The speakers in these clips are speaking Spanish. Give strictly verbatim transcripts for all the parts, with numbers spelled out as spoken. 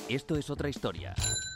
Esto es otra historia.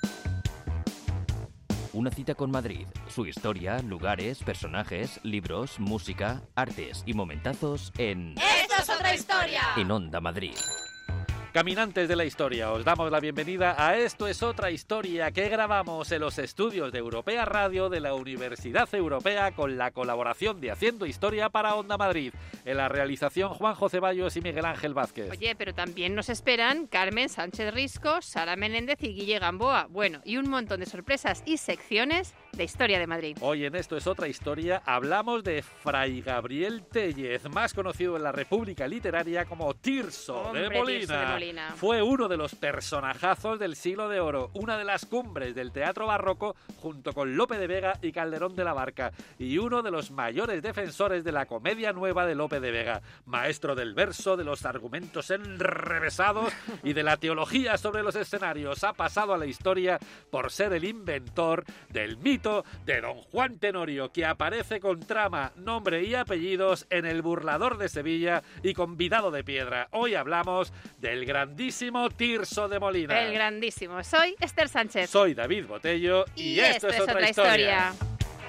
Una cita con Madrid, su historia, lugares, personajes, libros, música, artes y momentazos en... ¡Esto es otra historia! En Onda Madrid. Caminantes de la historia, os damos la bienvenida a Esto es otra historia que grabamos en los estudios de Europea Radio de la Universidad Europea con la colaboración de Haciendo Historia para Onda Madrid. En la realización Juanjo Ceballos y Miguel Ángel Vázquez. Oye, pero también nos esperan Carmen Sánchez Risco, Sara Menéndez y Guille Gamboa. Bueno, y un montón de sorpresas y secciones de Historia de Madrid. Hoy en Esto es otra historia hablamos de Fray Gabriel Téllez, más conocido en la República Literaria como Tirso, Hombre, de, Molina. Tirso de Molina. Fue uno de los personajazos del siglo de oro, una de las cumbres del teatro barroco junto con Lope de Vega y Calderón de la Barca, y uno de los mayores defensores de la comedia nueva de Lope de Vega, maestro del verso, de los argumentos enrevesados y de la teología sobre los escenarios. Ha pasado a la historia por ser el inventor del mito de Don Juan Tenorio, que aparece con trama, nombre y apellidos en El burlador de Sevilla y convidado de piedra. Hoy hablamos del grandísimo Tirso de Molina. El grandísimo. Soy Esther Sánchez. Soy David Botello y, y esto, esto es otra, otra historia. historia.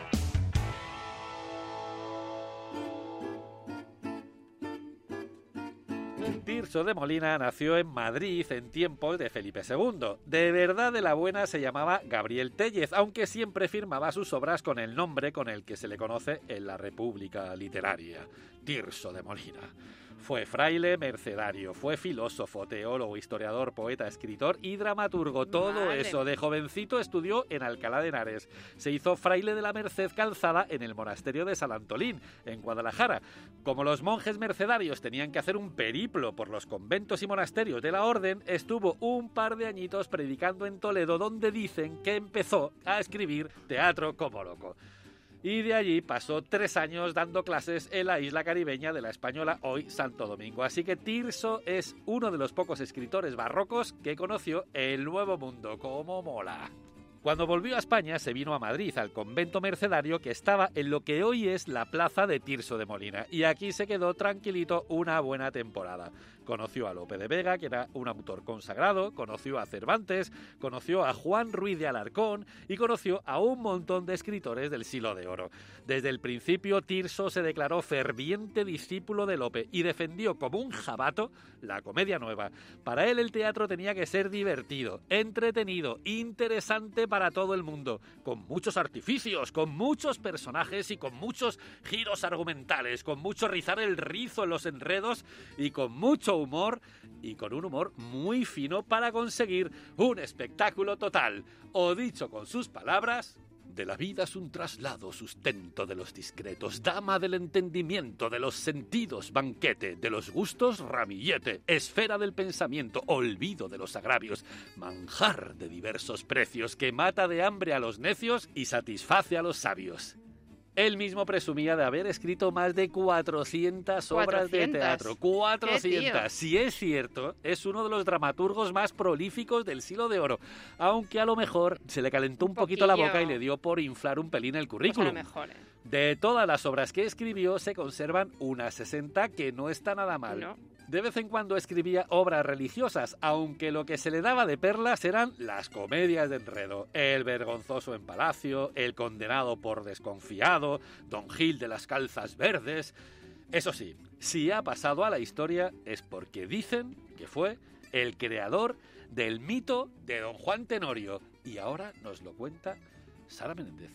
Tirso de Molina nació en Madrid en tiempos de Felipe segundo. De verdad de la buena se llamaba Gabriel Téllez, aunque siempre firmaba sus obras con el nombre con el que se le conoce en la República Literaria, Tirso de Molina. Fue fraile, mercedario, fue filósofo, teólogo, historiador, poeta, escritor y dramaturgo. Todo Madre. Eso. De jovencito estudió en Alcalá de Henares. Se hizo fraile de la Merced Calzada en el monasterio de San Antolín, en Guadalajara. Como los monjes mercedarios tenían que hacer un periplo por los conventos y monasterios de la orden, estuvo un par de añitos predicando en Toledo, donde dicen que empezó a escribir teatro como loco. Y de allí pasó tres años dando clases en la isla caribeña de la española, hoy Santo Domingo. Así que Tirso es uno de los pocos escritores barrocos que conoció el Nuevo Mundo. ¡Cómo mola! Cuando volvió a España se vino a Madrid, al convento mercedario que estaba en lo que hoy es la plaza de Tirso de Molina. Y aquí se quedó tranquilito una buena temporada. Conoció a Lope de Vega, que era un autor consagrado, conoció a Cervantes, conoció a Juan Ruiz de Alarcón y conoció a un montón de escritores del siglo de oro. Desde el principio Tirso se declaró ferviente discípulo de Lope y defendió como un jabato la comedia nueva. Para él el teatro tenía que ser divertido, entretenido, interesante para todo el mundo, con muchos artificios, con muchos personajes y con muchos giros argumentales, con mucho rizar el rizo en los enredos y con mucho humor y con un humor muy fino para conseguir un espectáculo total. O dicho con sus palabras: de la vida es un traslado, sustento de los discretos, dama del entendimiento, de los sentidos, banquete, de los gustos, ramillete, esfera del pensamiento, olvido de los agravios, manjar de diversos precios, que mata de hambre a los necios y satisface a los sabios. Él mismo presumía de haber escrito más de cuatrocientas obras de teatro. cuatrocientas. Si es cierto, es uno de los dramaturgos más prolíficos del siglo de oro. Aunque a lo mejor se le calentó un, un poquito la boca y le dio por inflar un pelín el currículum. Pues a lo mejor, ¿eh? De todas las obras que escribió se conservan unas sesenta, que no está nada mal. No. De vez en cuando escribía obras religiosas, aunque lo que se le daba de perlas eran las comedias de enredo. El vergonzoso en Palacio, El condenado por desconfiado, Don Gil de las calzas verdes. Eso sí, si ha pasado a la historia es porque dicen que fue el creador del mito de Don Juan Tenorio. Y ahora nos lo cuenta Sara Menéndez.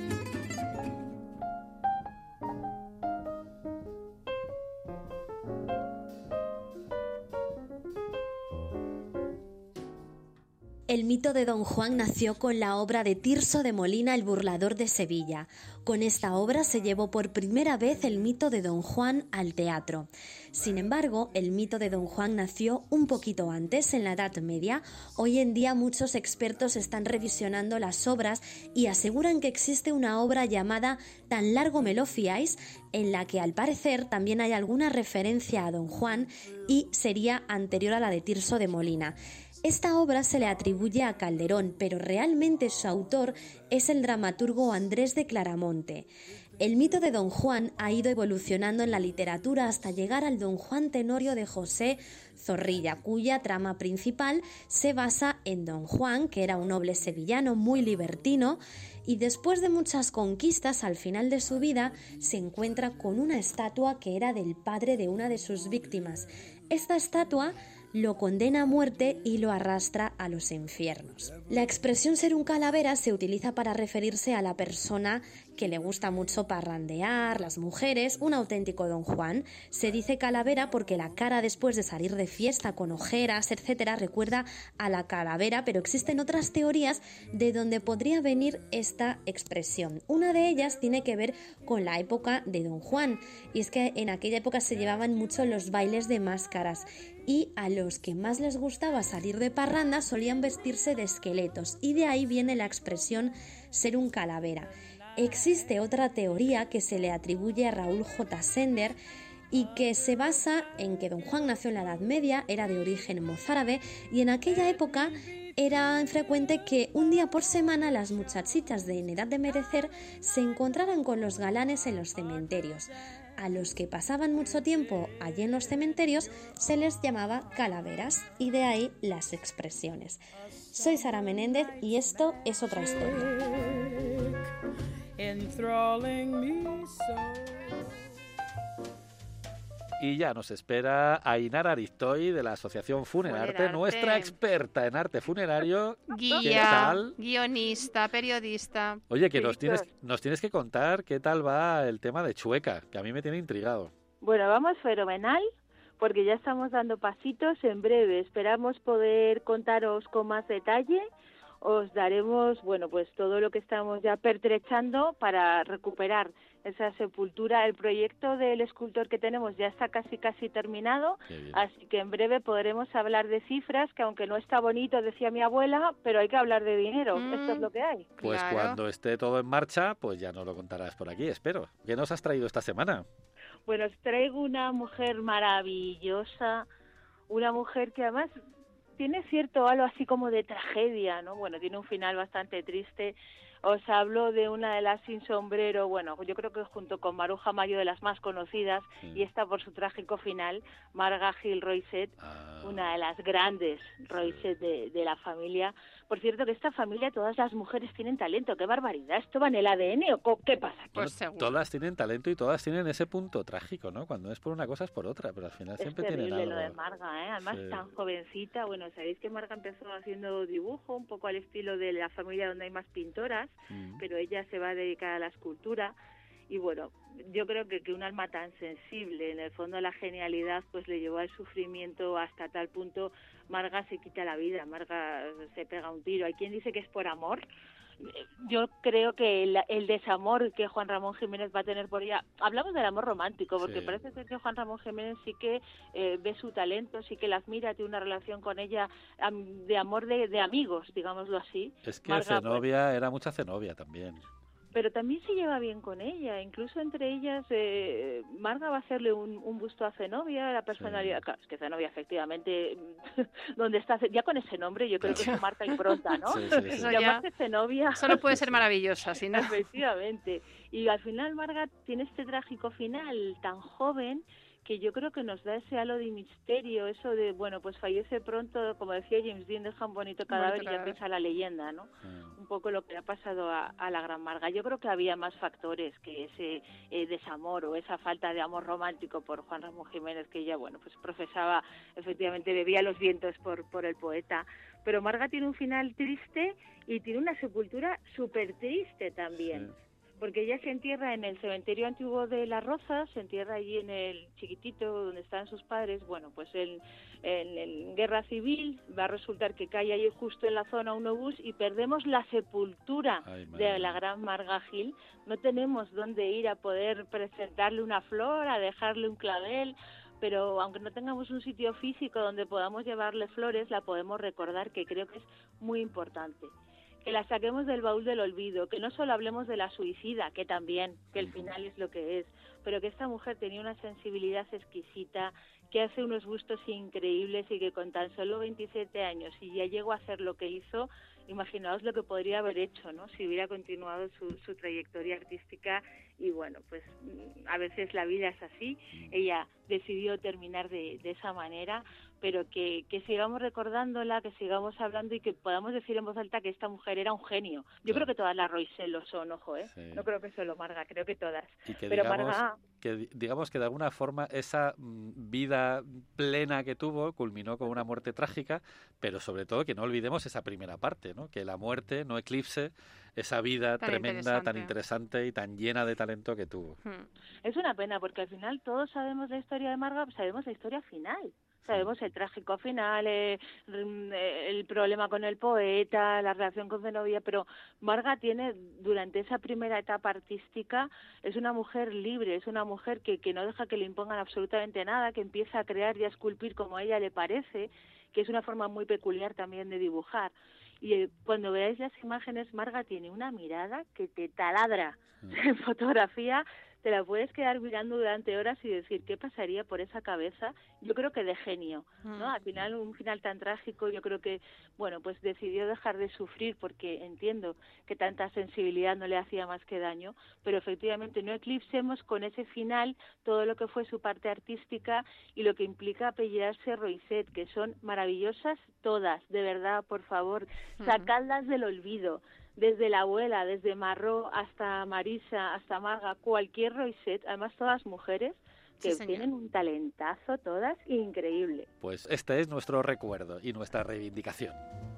El mito de Don Juan nació con la obra de Tirso de Molina, El burlador de Sevilla. Con esta obra se llevó por primera vez el mito de Don Juan al teatro. Sin embargo, el mito de Don Juan nació un poquito antes, en la Edad Media. Hoy en día muchos expertos están revisionando las obras y aseguran que existe una obra llamada Tan largo me lo fiáis, en la que al parecer también hay alguna referencia a Don Juan y sería anterior a la de Tirso de Molina. Esta obra se le atribuye a Calderón, pero realmente su autor es el dramaturgo Andrés de Claramonte. El mito de Don Juan ha ido evolucionando en la literatura hasta llegar al Don Juan Tenorio de José Zorrilla, cuya trama principal se basa en Don Juan, que era un noble sevillano muy libertino, y después de muchas conquistas, al final de su vida, se encuentra con una estatua que era del padre de una de sus víctimas. Esta estatua lo condena a muerte y lo arrastra a los infiernos. La expresión ser un calavera se utiliza para referirse a la persona que le gusta mucho parrandear, las mujeres, un auténtico Don Juan. Se dice calavera porque la cara después de salir de fiesta con ojeras, etcétera, recuerda a la calavera, pero existen otras teorías de donde podría venir esta expresión. Una de ellas tiene que ver con la época de Don Juan, y es que en aquella época se llevaban mucho los bailes de máscaras, y a los que más les gustaba salir de parranda solían vestirse de esqueletos, y de ahí viene la expresión ser un calavera. Existe otra teoría que se le atribuye a Raúl J. Sender y que se basa en que Don Juan nació en la Edad Media, era de origen mozárabe, y en aquella época era frecuente que un día por semana las muchachitas de en edad de merecer se encontraran con los galanes en los cementerios. A los que pasaban mucho tiempo allí en los cementerios se les llamaba calaveras, y de ahí las expresiones. Soy Sara Menéndez y esto es otra historia. Y ya nos espera Ainara Ariztoy de la Asociación Funerarte, Funerarte. nuestra experta en arte funerario. ¿Qué Guía, tal? guionista, periodista. Oye, que Sí, nos tienes, claro. nos tienes que contar qué tal va el tema de Chueca, que a mí me tiene intrigado. Bueno, vamos fenomenal, porque ya estamos dando pasitos en breve. Esperamos poder contaros con más detalle. Os daremos, bueno, pues todo lo que estamos ya pertrechando para recuperar esa sepultura. El proyecto del escultor que tenemos ya está casi casi terminado, Qué bien. así que en breve podremos hablar de cifras, que aunque no está bonito, decía mi abuela, pero hay que hablar de dinero. Mm. Esto es lo que hay. Pues Claro. cuando esté todo en marcha, pues ya nos lo contarás por aquí, espero. ¿Qué nos has traído esta semana? Bueno, os traigo una mujer maravillosa, una mujer que además tiene cierto halo así como de tragedia, ¿no? Bueno, tiene un final bastante triste. Os hablo de una de las sin sombrero, bueno, yo creo que junto con Maruja Mayo de las más conocidas, Sí. y esta por su trágico final, Marga Gil Roisset, Ah, una de las grandes Roisset de, de la familia. Por cierto, que esta familia, todas las mujeres tienen talento, qué barbaridad. ¿Esto va en el A D N o co- qué pasa? bueno, Pues seguro. todas tienen talento y todas tienen ese punto trágico, ¿no? Cuando es por una cosa es por otra, pero al final Es siempre tienen terrible algo. lo de Marga, ¿eh? Además Sí. tan jovencita. Bueno, sabéis que Marga empezó haciendo dibujo, un poco al estilo de la familia donde hay más pintoras, Mm. pero ella se va a dedicar a la escultura. Y bueno, yo creo que, que un alma tan sensible, en el fondo la genialidad, pues le llevó al sufrimiento hasta tal punto. Marga se quita la vida, Marga se pega un tiro. Hay quien dice que es por amor. Yo creo que el, el desamor que Juan Ramón Jiménez va a tener por ella, hablamos del amor romántico, porque Sí. parece ser que Juan Ramón Jiménez sí que eh, ve su talento, sí que la admira, tiene una relación con ella am, de amor de, de amigos, digámoslo así. Es que Marga, Zenobia era mucha Zenobia también. Pero también se lleva bien con ella, incluso entre ellas, eh, Marga va a hacerle un, un busto a Zenobia, la personalidad, Sí. claro, es que Zenobia efectivamente, donde está, ya con ese nombre yo creo que Claro. eso marca impronta, ¿no? Sí, sí, sí. Eso ya Llamarse Zenobia. solo puede Sí, ser sí. maravillosa, si no. Efectivamente. Y al final Marga tiene este trágico final tan joven que yo creo que nos da ese halo de misterio, eso de, bueno, pues fallece pronto, como decía James Dean, deja un bonito cadáver y ya cadáver. empieza la leyenda, ¿no? Mm. Un poco lo que le ha pasado a, a la gran Marga. Yo creo que había más factores que ese eh, desamor o esa falta de amor romántico por Juan Ramón Jiménez, que ella, bueno, pues profesaba, efectivamente bebía los vientos por, por el poeta. Pero Marga tiene un final triste y tiene una sepultura súper triste también. Sí. Porque ella se entierra en el cementerio antiguo de La Roza, se entierra allí en el chiquitito donde están sus padres. Bueno, pues en, en, en guerra civil va a resultar que cae allí justo en la zona un obús y perdemos la sepultura Ay, madre de mía. la gran Marga Gil. No tenemos dónde ir a poder presentarle una flor, a dejarle un clavel, pero aunque no tengamos un sitio físico donde podamos llevarle flores, la podemos recordar, que creo que es muy importante. que la saquemos del baúl del olvido, que no solo hablemos de la suicida, que también, que el final es lo que es, pero que esta mujer tenía una sensibilidad exquisita, que hace unos bustos increíbles y que con tan solo veintisiete años, y ya llegó a hacer lo que hizo, imaginaos lo que podría haber hecho, ¿no? Si hubiera continuado su, su trayectoria artística. Y bueno, pues a veces la vida es así. Ella decidió terminar de, de esa manera, pero que, que sigamos recordándola, que sigamos hablando y que podamos decir en voz alta que esta mujer era un genio. Yo creo que todas las Roissy lo son, ojo, ¿eh? Sí. No creo que solo Marga, creo que todas. Y que pero digamos, Marga... que digamos que de alguna forma esa vida plena que tuvo culminó con una muerte trágica, pero sobre todo que no olvidemos esa primera parte, ¿no? Que la muerte no eclipse esa vida tan tremenda, tan interesante y tan llena de talento que tuvo. Es una pena, porque al final todos sabemos la historia de Marga, sabemos la historia final. Sabemos el trágico final, eh, el problema con el poeta, la relación con Zenobia, pero Marga tiene, durante esa primera etapa artística, es una mujer libre, es una mujer que, que no deja que le impongan absolutamente nada, que empieza a crear y a esculpir como a ella le parece, que es una forma muy peculiar también de dibujar. Y eh, cuando veáis las imágenes, Marga tiene una mirada que te taladra. Mm. En fotografía te la puedes quedar mirando durante horas y decir qué pasaría por esa cabeza. Yo creo que de genio, ¿no? Mm. Al final, un final tan trágico, yo creo que, bueno, pues decidió dejar de sufrir porque entiendo que tanta sensibilidad no le hacía más que daño, pero efectivamente no eclipsemos con ese final todo lo que fue su parte artística y lo que implica apellidarse Roisset, que son maravillosas todas, de verdad, por favor, mm. sacadlas del olvido. Desde la abuela, desde Marró hasta Marisa, hasta Marga, cualquier Roisset, además todas mujeres que sí, tienen un talentazo todas increíble. Pues este es nuestro recuerdo y nuestra reivindicación.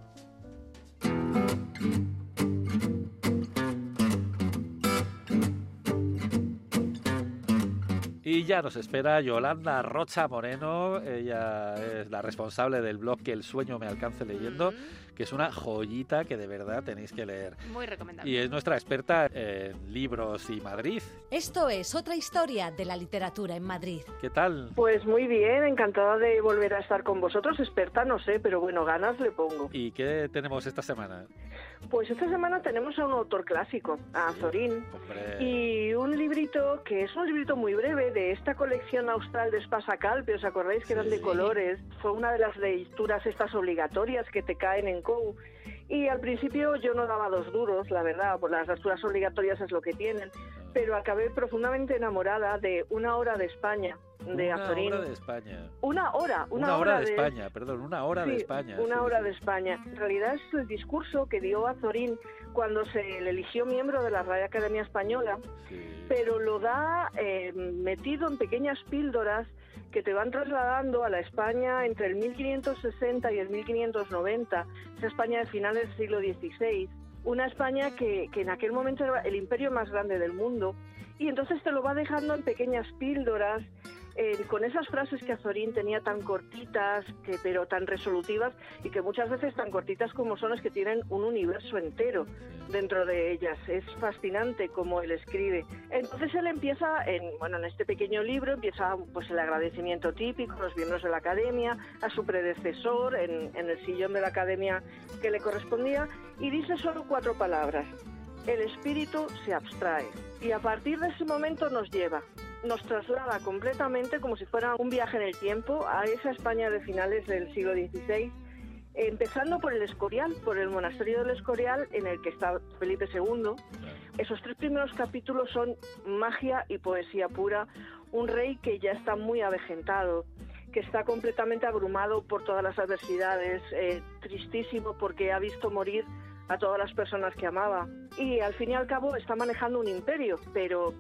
Y ya nos espera Yolanda Rocha Moreno, ella es la responsable del blog Que el sueño me alcance leyendo, mm. que es una joyita que de verdad tenéis que leer. Muy recomendable. Y es nuestra experta en libros y Madrid. Esto es otra historia de la literatura en Madrid. ¿Qué tal? Pues muy bien, encantada de volver a estar con vosotros, experta no sé, pero bueno, ganas le pongo. ¿Y qué tenemos esta semana? Pues esta semana tenemos a un autor clásico, a Azorín, sí, y un librito que es un librito muy breve de esta colección austral de Espasa-Calpe, ¿os acordáis que eran de colores? Fue una de las lecturas estas obligatorias que te caen en C O U. Y al principio yo no daba dos duros, la verdad, pues las lecturas obligatorias es lo que tienen, pero acabé profundamente enamorada de Una hora de España, de Azorín. Una hora de España. Una hora, una, una hora, hora de, de España, perdón, una hora sí, de España. Una sí, hora sí. de España. En realidad es el discurso que dio Azorín cuando se le eligió miembro de la Real Academia Española, sí. pero lo da eh, metido en pequeñas píldoras que te van trasladando a la España entre el mil quinientos sesenta y el mil quinientos noventa, esa España de finales del siglo dieciséis, una España que, que en aquel momento era el imperio más grande del mundo, y entonces te lo va dejando en pequeñas píldoras, eh, con esas frases que Azorín tenía tan cortitas, que, pero tan resolutivas, y que muchas veces tan cortitas como son, es que tienen un universo entero dentro de ellas. Es fascinante cómo él escribe. Entonces él empieza, en, bueno, en este pequeño libro, empieza pues el agradecimiento típico a los miembros de la Academia, a su predecesor en, en el sillón de la Academia que le correspondía, y dice solo cuatro palabras: el espíritu se abstrae. Y a partir de ese momento nos lleva, nos traslada completamente, como si fuera un viaje en el tiempo, a esa España de finales del siglo dieciséis, empezando por el Escorial, por el monasterio del Escorial, en el que está Felipe segundo. Esos tres primeros capítulos son magia y poesía pura. Un rey que ya está muy avejentado, que está completamente abrumado por todas las adversidades, eh, tristísimo porque ha visto morir a todas las personas que amaba. Y al fin y al cabo está manejando un imperio, pero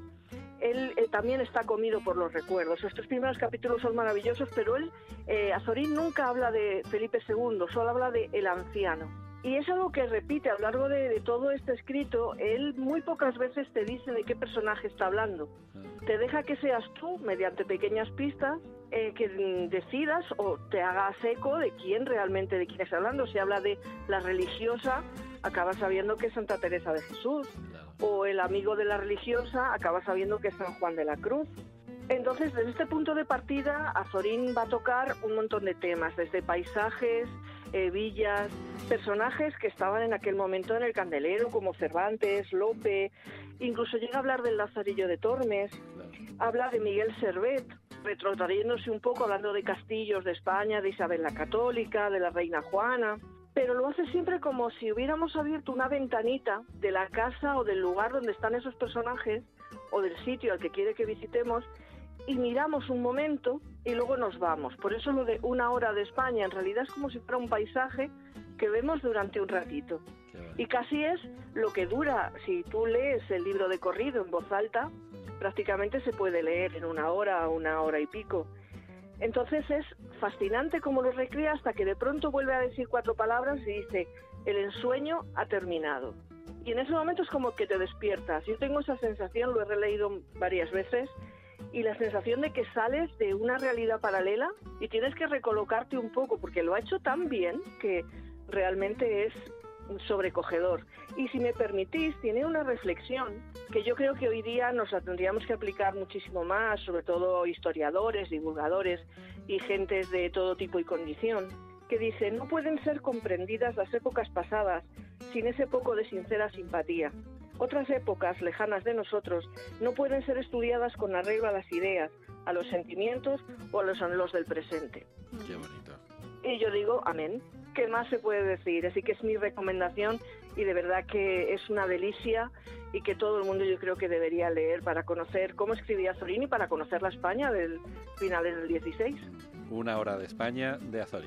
él eh, también está comido por los recuerdos. Estos primeros capítulos son maravillosos, pero él, eh, Azorín nunca habla de Felipe segundo, solo habla de el anciano. Y es algo que repite a lo largo de, de todo este escrito. Él muy pocas veces te dice de qué personaje está hablando. Te deja que seas tú, mediante pequeñas pistas, eh, que decidas o te hagas eco de quién realmente, de quién está hablando. Si habla de la religiosa, acabas sabiendo que es Santa Teresa de Jesús, o el amigo de la religiosa, acabas sabiendo que es San Juan de la Cruz. Entonces, desde este punto de partida, Azorín va a tocar un montón de temas, desde paisajes, eh, villas, personajes que estaban en aquel momento en el candelero, como Cervantes, Lope, incluso llega a hablar del Lazarillo de Tormes, habla de Miguel Servet, retrotrayéndose un poco, hablando de castillos de España, de Isabel la Católica, de la Reina Juana, pero lo hace siempre como si hubiéramos abierto una ventanita de la casa o del lugar donde están esos personajes, o del sitio al que quiere que visitemos, y miramos un momento y luego nos vamos. Por eso lo de una hora de España en realidad es como si fuera un paisaje que vemos durante un ratito. Y casi es lo que dura, si tú lees el libro de corrido en voz alta, prácticamente se puede leer en una hora, una hora y pico. Entonces es fascinante cómo lo recrea hasta que de pronto vuelve a decir cuatro palabras y dice, el ensueño ha terminado. Y en ese momento es como que te despiertas. Yo tengo esa sensación, lo he releído varias veces, y la sensación de que sales de una realidad paralela y tienes que recolocarte un poco, porque lo ha hecho tan bien que realmente es sobrecogedor. Y si me permitís, tiene una reflexión que yo creo que hoy día nos la tendríamos que aplicar muchísimo más, sobre todo historiadores, divulgadores y gentes de todo tipo y condición, que dice, no pueden ser comprendidas las épocas pasadas sin ese poco de sincera simpatía. Otras épocas lejanas de nosotros no pueden ser estudiadas con arreglo a las ideas, a los sentimientos o a los anhelos del presente. Qué bonito. Y yo digo, amén. ¿Qué más se puede decir? Así que es mi recomendación y de verdad que es una delicia y que todo el mundo yo creo que debería leer para conocer cómo escribía Azorín y para conocer la España del finales del dieciséis. Una hora de España de Azorín.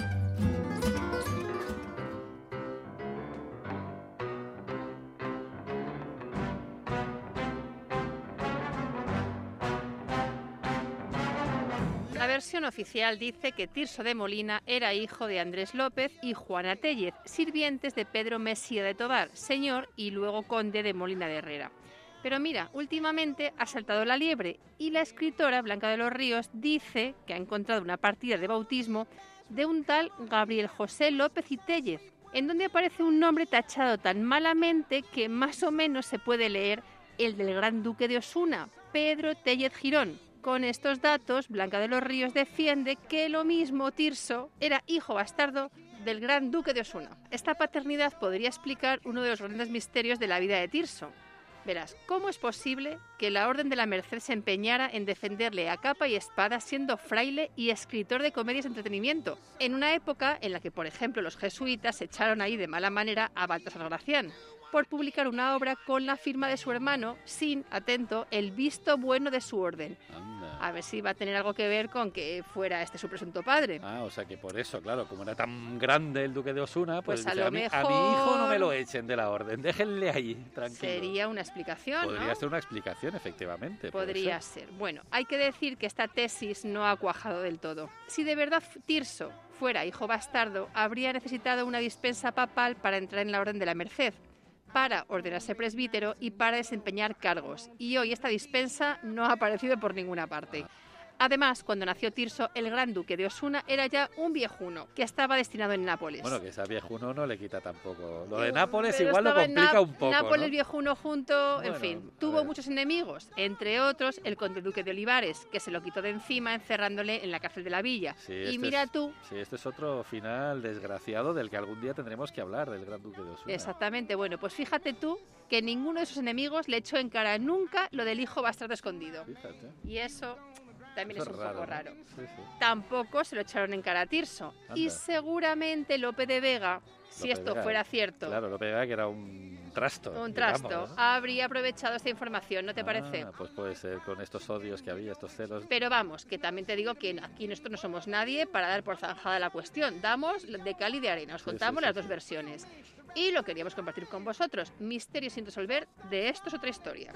La versión oficial dice que Tirso de Molina era hijo de Andrés López y Juana Téllez, sirvientes de Pedro Mesía de Tobar, señor y luego conde de Molina de Herrera. Pero mira, últimamente ha saltado la liebre y la escritora Blanca de los Ríos dice que ha encontrado una partida de bautismo de un tal Gabriel José López y Téllez, en donde aparece un nombre tachado tan malamente que más o menos se puede leer el del gran duque de Osuna, Pedro Téllez Girón. Con estos datos, Blanca de los Ríos defiende que lo mismo Tirso era hijo bastardo del gran duque de Osuna. Esta paternidad podría explicar uno de los grandes misterios de la vida de Tirso. Verás, ¿cómo es posible que la Orden de la Merced se empeñara en defenderle a capa y espada siendo fraile y escritor de comedias de entretenimiento? En una época en la que, por ejemplo, los jesuitas echaron ahí de mala manera a Baltasar Gracián por publicar una obra con la firma de su hermano sin, atento, el visto bueno de su orden. Anda. A ver si va a tener algo que ver con que fuera este su presunto padre. Ah, o sea que por eso, claro, como era tan grande el duque de Osuna, pues, Pues a dice, lo a, mí, mejor... a mi hijo no me lo echen de la orden, déjenle ahí, tranquilo. Sería una explicación, Podría ¿no? ser una explicación, efectivamente. Podría ser. Bueno, hay que decir que esta tesis no ha cuajado del todo. Si de verdad Tirso fuera hijo bastardo, habría necesitado una dispensa papal para entrar en la Orden de la Merced, para ordenarse presbítero y para desempeñar cargos. Y hoy esta dispensa no ha aparecido por ninguna parte. Además, cuando nació Tirso, el gran duque de Osuna era ya un viejuno que estaba destinado en Nápoles. Bueno, que esa viejuno no le quita tampoco. Lo de Nápoles Pero igual lo estaba en complica Náp- un poco, Nápoles, ¿no? viejuno junto, Bueno, en fin. a Tuvo ver. muchos enemigos, entre otros el conde duque de Olivares, que se lo quitó de encima encerrándole en la cárcel de la villa. Sí, y este mira es- tú, Sí, este es otro final desgraciado del que algún día tendremos que hablar, del gran duque de Osuna. exactamente, bueno, pues fíjate tú que ninguno de sus enemigos le echó en cara nunca lo del hijo bastardo escondido. Fíjate. Y eso también Eso es un raro, poco ¿no? raro. Sí, sí. Tampoco se lo echaron en cara a Tirso. Y Anda. seguramente Lope de Vega, si Lope esto Vega, fuera cierto, Claro, lo pega que era un trasto. un digamos, trasto, ¿no? habría aprovechado esta información, ¿no te parece? Ah, pues puede ser, con estos odios que había, estos celos. Pero vamos, que también te digo que aquí nosotros no somos nadie para dar por zanjada la cuestión. Damos de cal y de arena, os Sí, contamos sí, sí, las dos sí. versiones. Y lo queríamos compartir con vosotros. Misterio sin resolver, de esto es otra historia.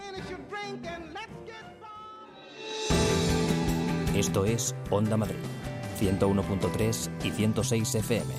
Esto es Onda Madrid, ciento uno punto tres y ciento seis F M.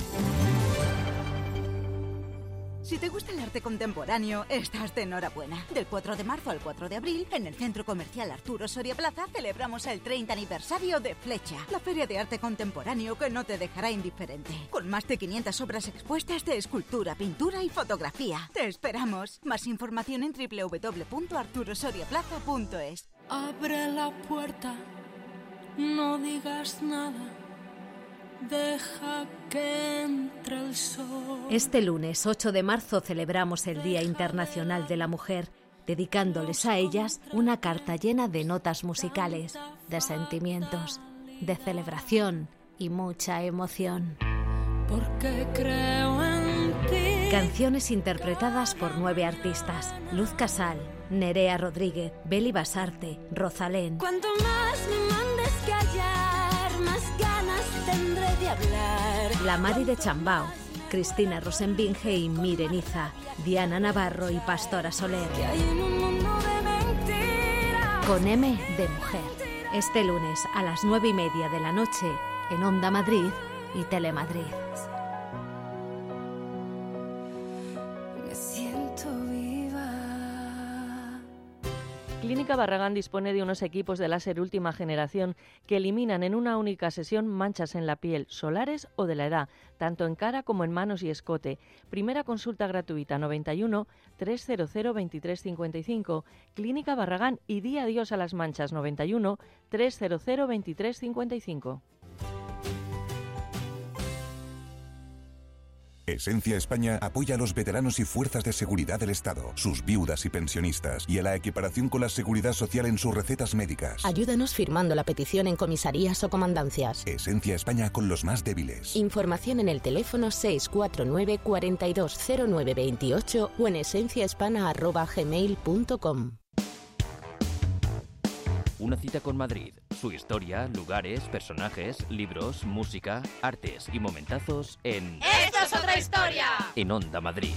Si te gusta el arte contemporáneo, estás de enhorabuena. Del cuatro de marzo al cuatro de abril, en el Centro Comercial Arturo Soria Plaza, celebramos el treinta aniversario de Flecha, la feria de arte contemporáneo que no te dejará indiferente. Con más de quinientas obras expuestas de escultura, pintura y fotografía. ¡Te esperamos! Más información en doble u doble u doble u punto arturo soria plaza punto es. Abre la puerta, no digas nada, Deja que entre el sol. Este lunes ocho de marzo celebramos el Día Internacional de la Mujer, dedicándoles a ellas una carta llena de notas musicales, de sentimientos, de celebración y mucha emoción. Porque creo en ti. Canciones interpretadas por nueve artistas: Luz Casal, Nerea Rodríguez, Beli Basarte, Rosalén. Cuanto más me mandes callar, más ganas tendré de hablar. La Mari de Chambao, Cristina Rosenbinge y Mireniza, Diana Navarro y Pastora Soler. Que hay en un mundo de mentiras. Con M de mujer. Este lunes a las nueve y media de la noche en Onda Madrid y Telemadrid. Me siento viva. Clínica Barragán dispone de unos equipos de láser última generación que eliminan en una única sesión manchas en la piel, solares o de la edad, tanto en cara como en manos y escote. Primera consulta gratuita noventa y uno, trescientos veintitrés cincuenta y cinco. Clínica Barragán y di adiós a las manchas noventa y uno, trescientos veintitrés cincuenta y cinco. Esencia España apoya a los veteranos y fuerzas de seguridad del Estado, sus viudas y pensionistas, y a la equiparación con la seguridad social en sus recetas médicas. Ayúdanos firmando la petición en comisarías o comandancias. Esencia España con los más débiles. Información en el teléfono seis cuatro nueve, cuarenta y dos cero nueve veintiocho o en esenciahispana arroba gmail punto com. Una cita con Madrid, su historia, lugares, personajes, libros, música, artes y momentazos en... ¡Esto es otra historia! En Onda Madrid.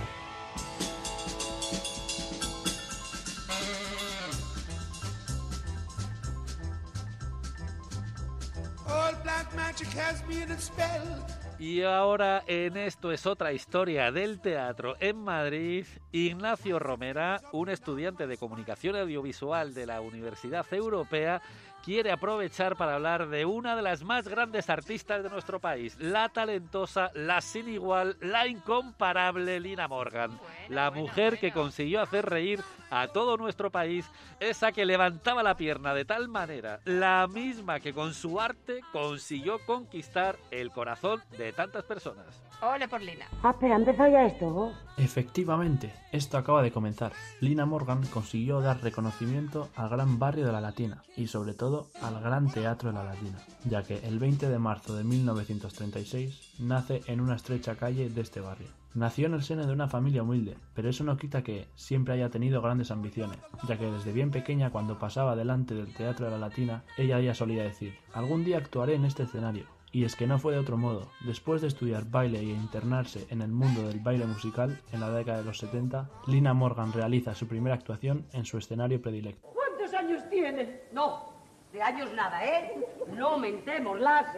Y ahora en Esto es otra historia del teatro en Madrid, Ignacio Romera, un estudiante de comunicación audiovisual de la Universidad Europea, quiere aprovechar para hablar de una de las más grandes artistas de nuestro país, la talentosa, la sin igual, la incomparable Lina Morgan, bueno, la bueno, mujer bueno. que consiguió hacer reír a todo nuestro país, esa que levantaba la pierna de tal manera, la misma que con su arte consiguió conquistar el corazón de tantas personas. Ole por Lina. Ah, pero ¿ha empezado ya esto? Efectivamente, esto acaba de comenzar. Lina Morgan consiguió dar reconocimiento al gran barrio de la Latina y sobre todo al Gran Teatro de la Latina, ya que el veinte de marzo de mil novecientos treinta y seis nace en una estrecha calle de este barrio. Nació en el seno de una familia humilde, pero eso no quita que siempre haya tenido grandes ambiciones, ya que desde bien pequeña, cuando pasaba delante del Teatro de la Latina, ella ya solía decir: algún día actuaré en este escenario. Y es que no fue de otro modo. Después de estudiar baile e internarse en el mundo del baile musical en la década de los setenta, Lina Morgan realiza su primera actuación en su escenario predilecto. ¿Cuántos años tienes? No, de años nada, ¿eh? No mentemos las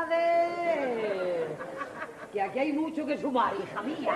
edades. Que aquí hay mucho que sumar, hija mía.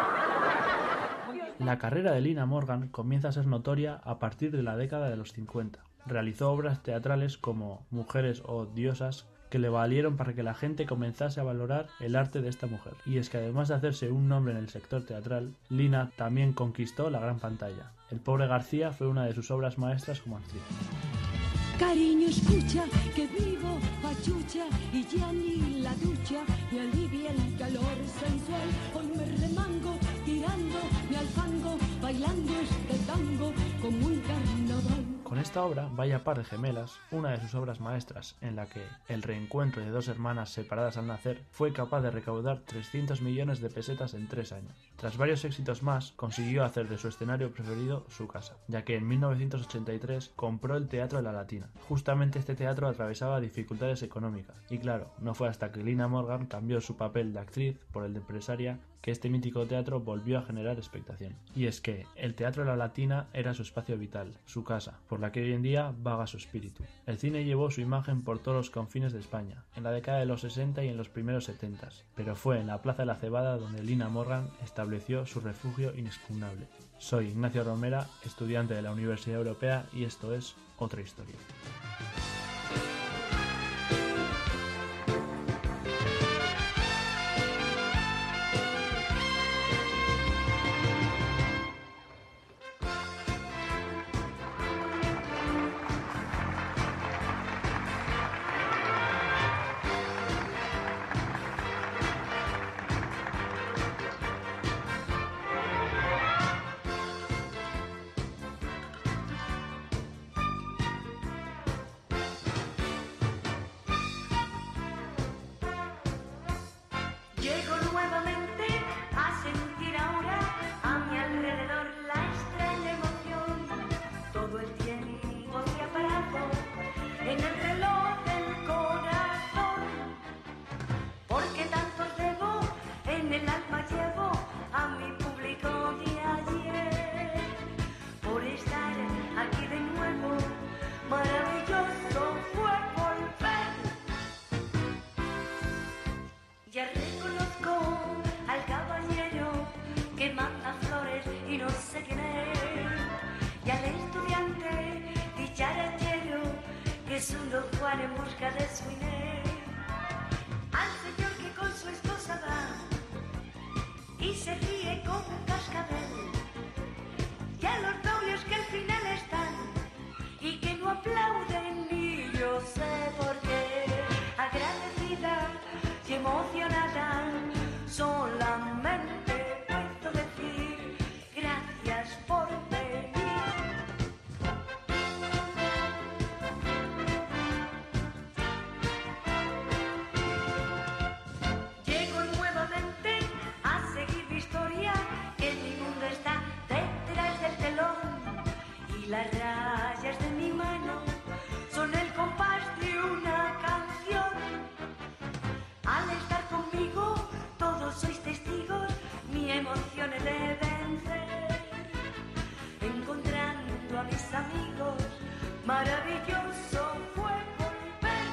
La carrera de Lina Morgan comienza a ser notoria a partir de la década de los cincuenta. Realizó obras teatrales como Mujeres o Diosas, que le valieron para que la gente comenzase a valorar el arte de esta mujer. Y es que además de hacerse un nombre en el sector teatral, Lina también conquistó la gran pantalla. El pobre García fue una de sus obras maestras como actriz. Cariño, escucha, que vivo pachucha y ya ni la ducha me alivia el calor sensual. Hoy me remango tirando mi al fango, bailando este tango como un carnaval. Con esta obra, Vaya par de gemelas, una de sus obras maestras, en la que el reencuentro de dos hermanas separadas al nacer fue capaz de recaudar trescientos millones de pesetas en tres años. Tras varios éxitos más, consiguió hacer de su escenario preferido su casa, ya que en mil novecientos ochenta y tres compró el Teatro de la Latina. Justamente este teatro atravesaba dificultades económicas, y claro, no fue hasta que Lina Morgan cambió su papel de actriz por el de empresaria que este mítico teatro volvió a generar expectación. Y es que el Teatro de la Latina era su espacio vital, su casa, por la que hoy en día vaga su espíritu. El cine llevó su imagen por todos los confines de España, en la década de los sesenta y en los primeros setenta, pero fue en la Plaza de la Cebada donde Lina Morgan estableció su refugio inexpugnable. Soy Ignacio Romera, estudiante de la Universidad Europea, y esto es Otra Historia. que manda flores y no sé quién es, y al estudiante dicharachero que es un don Juan en busca de su Inés, al señor que con su esposa va y se ríe como un cascabel, y a los novios que al final están y que no aplauden ni yo sé por qué, agradecida y emocionada solamente puedo decir gracias por venir. Llego nuevamente a seguir mi historia, que mi mundo está detrás del telón y las rayas de mi mano son el compás de una canción. Al estar conmigo todos sois testigos, mi emoción es de vencer, encontrando a mis amigos, maravilloso fue volver.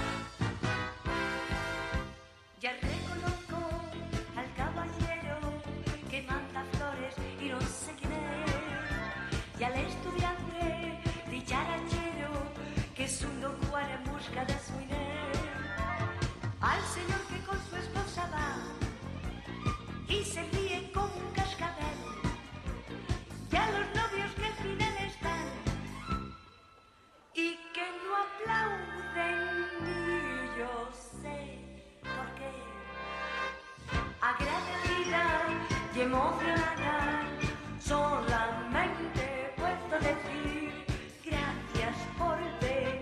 Ya reconozco al caballero que manda flores y no sé quién es, y al estudiante dicharachero que es un don Juan en busca de su Inés, al señor que con su esposa va y se ríe como un cascabel, y a los novios que al final están y que no aplauden ni yo sé por qué, agradecida y emocionada solamente puedo decir gracias por venir.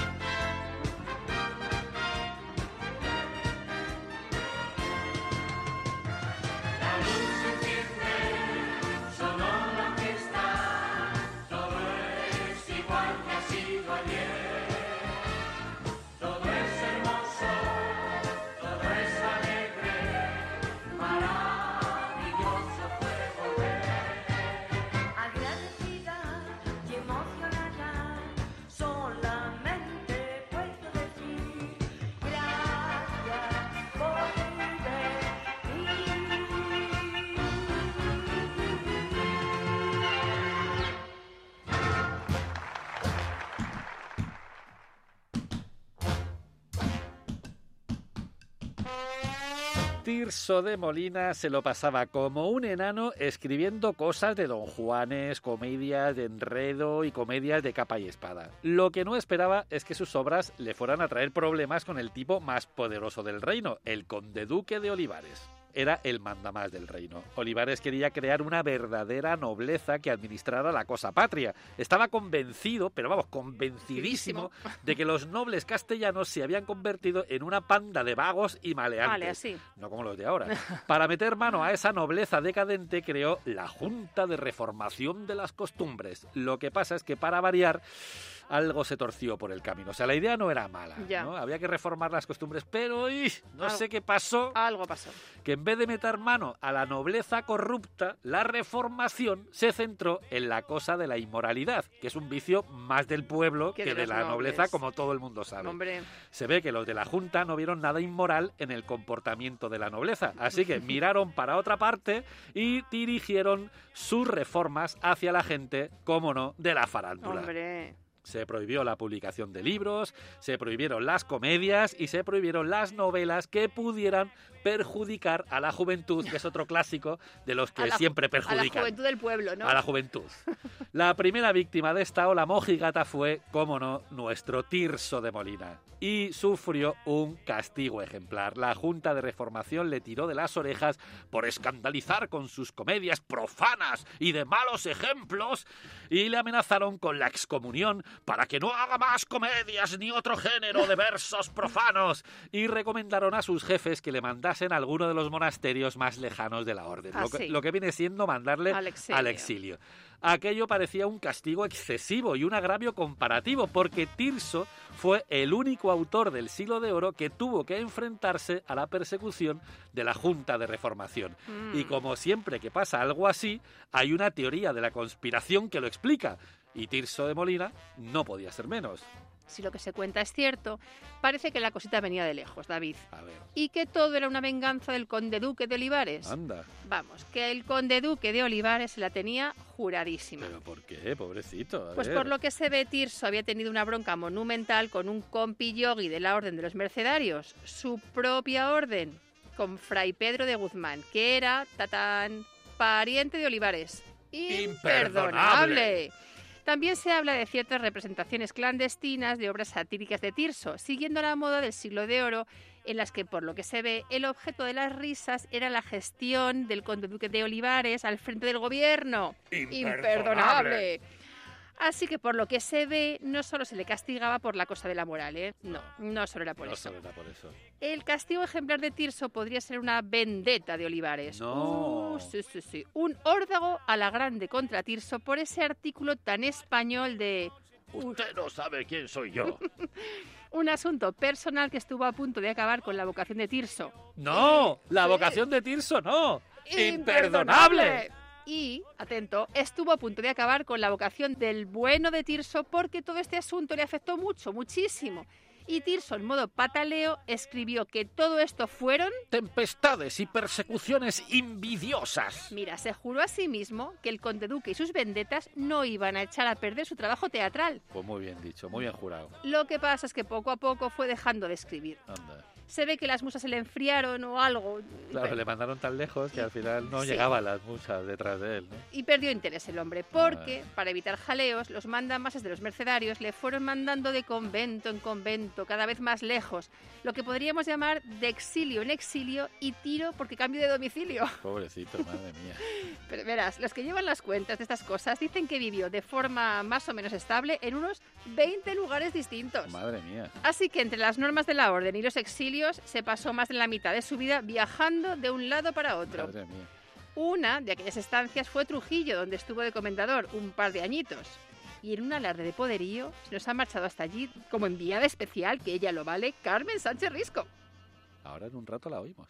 Tirso de Molina se lo pasaba como un enano escribiendo cosas de Don Juanes, comedias de enredo y comedias de capa y espada. Lo que no esperaba es que sus obras le fueran a traer problemas con el tipo más poderoso del reino, el conde duque de Olivares. Era el mandamás del reino. Olivares quería crear una verdadera nobleza que administrara la cosa patria. Estaba convencido, pero vamos, convencidísimo, de que los nobles castellanos se habían convertido en una panda de vagos y maleantes. Vale, así. No como los de ahora. Para meter mano a esa nobleza decadente creó la Junta de Reformación de las Costumbres. Lo que pasa es que, para variar, algo se torció por el camino. O sea, la idea no era mala, ya. ¿no? Había que reformar las costumbres, pero ¡ih! no algo, sé qué pasó. Algo pasó. Que en vez de meter mano a la nobleza corrupta, la reformación se centró en la cosa de la inmoralidad, que es un vicio más del pueblo que, que de, de la nobles. nobleza, como todo el mundo sabe. Hombre. Se ve que los de la Junta no vieron nada inmoral en el comportamiento de la nobleza, así que miraron para otra parte y dirigieron sus reformas hacia la gente, cómo no, de la farándula. Hombre. Se prohibió la publicación de libros, se prohibieron las comedias y se prohibieron las novelas que pudieran perjudicar a la juventud, que es otro clásico de los que siempre perjudican. A la juventud del pueblo, ¿no? A la juventud. La primera víctima de esta ola mojigata fue, cómo no, nuestro Tirso de Molina. Y sufrió un castigo ejemplar. La Junta de Reformación le tiró de las orejas por escandalizar con sus comedias profanas y de malos ejemplos, y le amenazaron con la excomunión para que no haga más comedias ni otro género de versos profanos, y recomendaron a sus jefes que le mandasen a alguno de los monasterios más lejanos de la orden, ah, lo, que, sí. lo que viene siendo mandarle al exilio. al exilio. Aquello parecía un castigo excesivo y un agravio comparativo, porque Tirso fue el único autor del Siglo de Oro que tuvo que enfrentarse a la persecución de la Junta de Reformación. Mm. Y como siempre que pasa algo así, hay una teoría de la conspiración que lo explica, y Tirso de Molina no podía ser menos. si lo que se cuenta es cierto, parece que la cosita venía de lejos, David. A ver. Y que todo era una venganza del conde duque de Olivares. Anda. Vamos, que el conde duque de Olivares se la tenía juradísima. ¿Pero por qué, pobrecito? A Pues ver. por lo que se ve, Tirso había tenido una bronca monumental con un compi yogui de la Orden de los Mercedarios, su propia orden, con Fray Pedro de Guzmán, que era, tatán, pariente de Olivares. ¡Imperdonable! También se habla de ciertas representaciones clandestinas de obras satíricas de Tirso, siguiendo la moda del siglo de oro, en las que, por lo que se ve, el objeto de las risas era la gestión del conde duque de Olivares al frente del gobierno. ¡Imperdonable! Así que, por lo que se ve, no solo se le castigaba por la cosa de la moral, ¿eh? No, no solo era por No eso. solo era por eso. El castigo ejemplar de Tirso podría ser una vendetta de Olivares. No. Uh, sí, sí, sí. Un órdago a la grande contra Tirso por ese artículo tan español de... Usted no sabe quién soy yo. Un asunto personal que estuvo a punto de acabar con la vocación de Tirso. ¡No! ¡La Sí. vocación de Tirso no! ¡Imperdonable! Y, atento, estuvo a punto de acabar con la vocación del bueno de Tirso porque todo este asunto le afectó mucho, muchísimo. Y Tirso, en modo pataleo, escribió que todo esto fueron... Tempestades y persecuciones invidiosas. Mira, se juró a sí mismo que el conde duque y sus vendetas no iban a echar a perder su trabajo teatral. Pues muy bien dicho, muy bien jurado. Lo que pasa es que poco a poco fue dejando de escribir. Anda. Se ve que las musas se le enfriaron o algo. Claro, le mandaron tan lejos que al final no Sí. llegaban las musas detrás de él, ¿no? Y perdió interés el hombre, porque, para evitar jaleos, los mandamases de los mercedarios le fueron mandando de convento en convento, cada vez más lejos, lo que podríamos llamar de exilio en exilio y tiro porque cambio de domicilio. Pobrecito, madre mía. Pero verás, los que llevan las cuentas de estas cosas dicen que vivió de forma más o menos estable en unos veinte lugares distintos. Madre mía. Así que entre las normas de la orden y los exilios se pasó más de la mitad de su vida viajando de un lado para otro. Madre mía. Una de aquellas estancias fue Trujillo, donde estuvo de comendador un par de añitos. Y en un alarde de poderío se nos ha marchado hasta allí como enviada especial, que ella lo vale, Carmen Sánchez Risco. Ahora en un rato la oímos.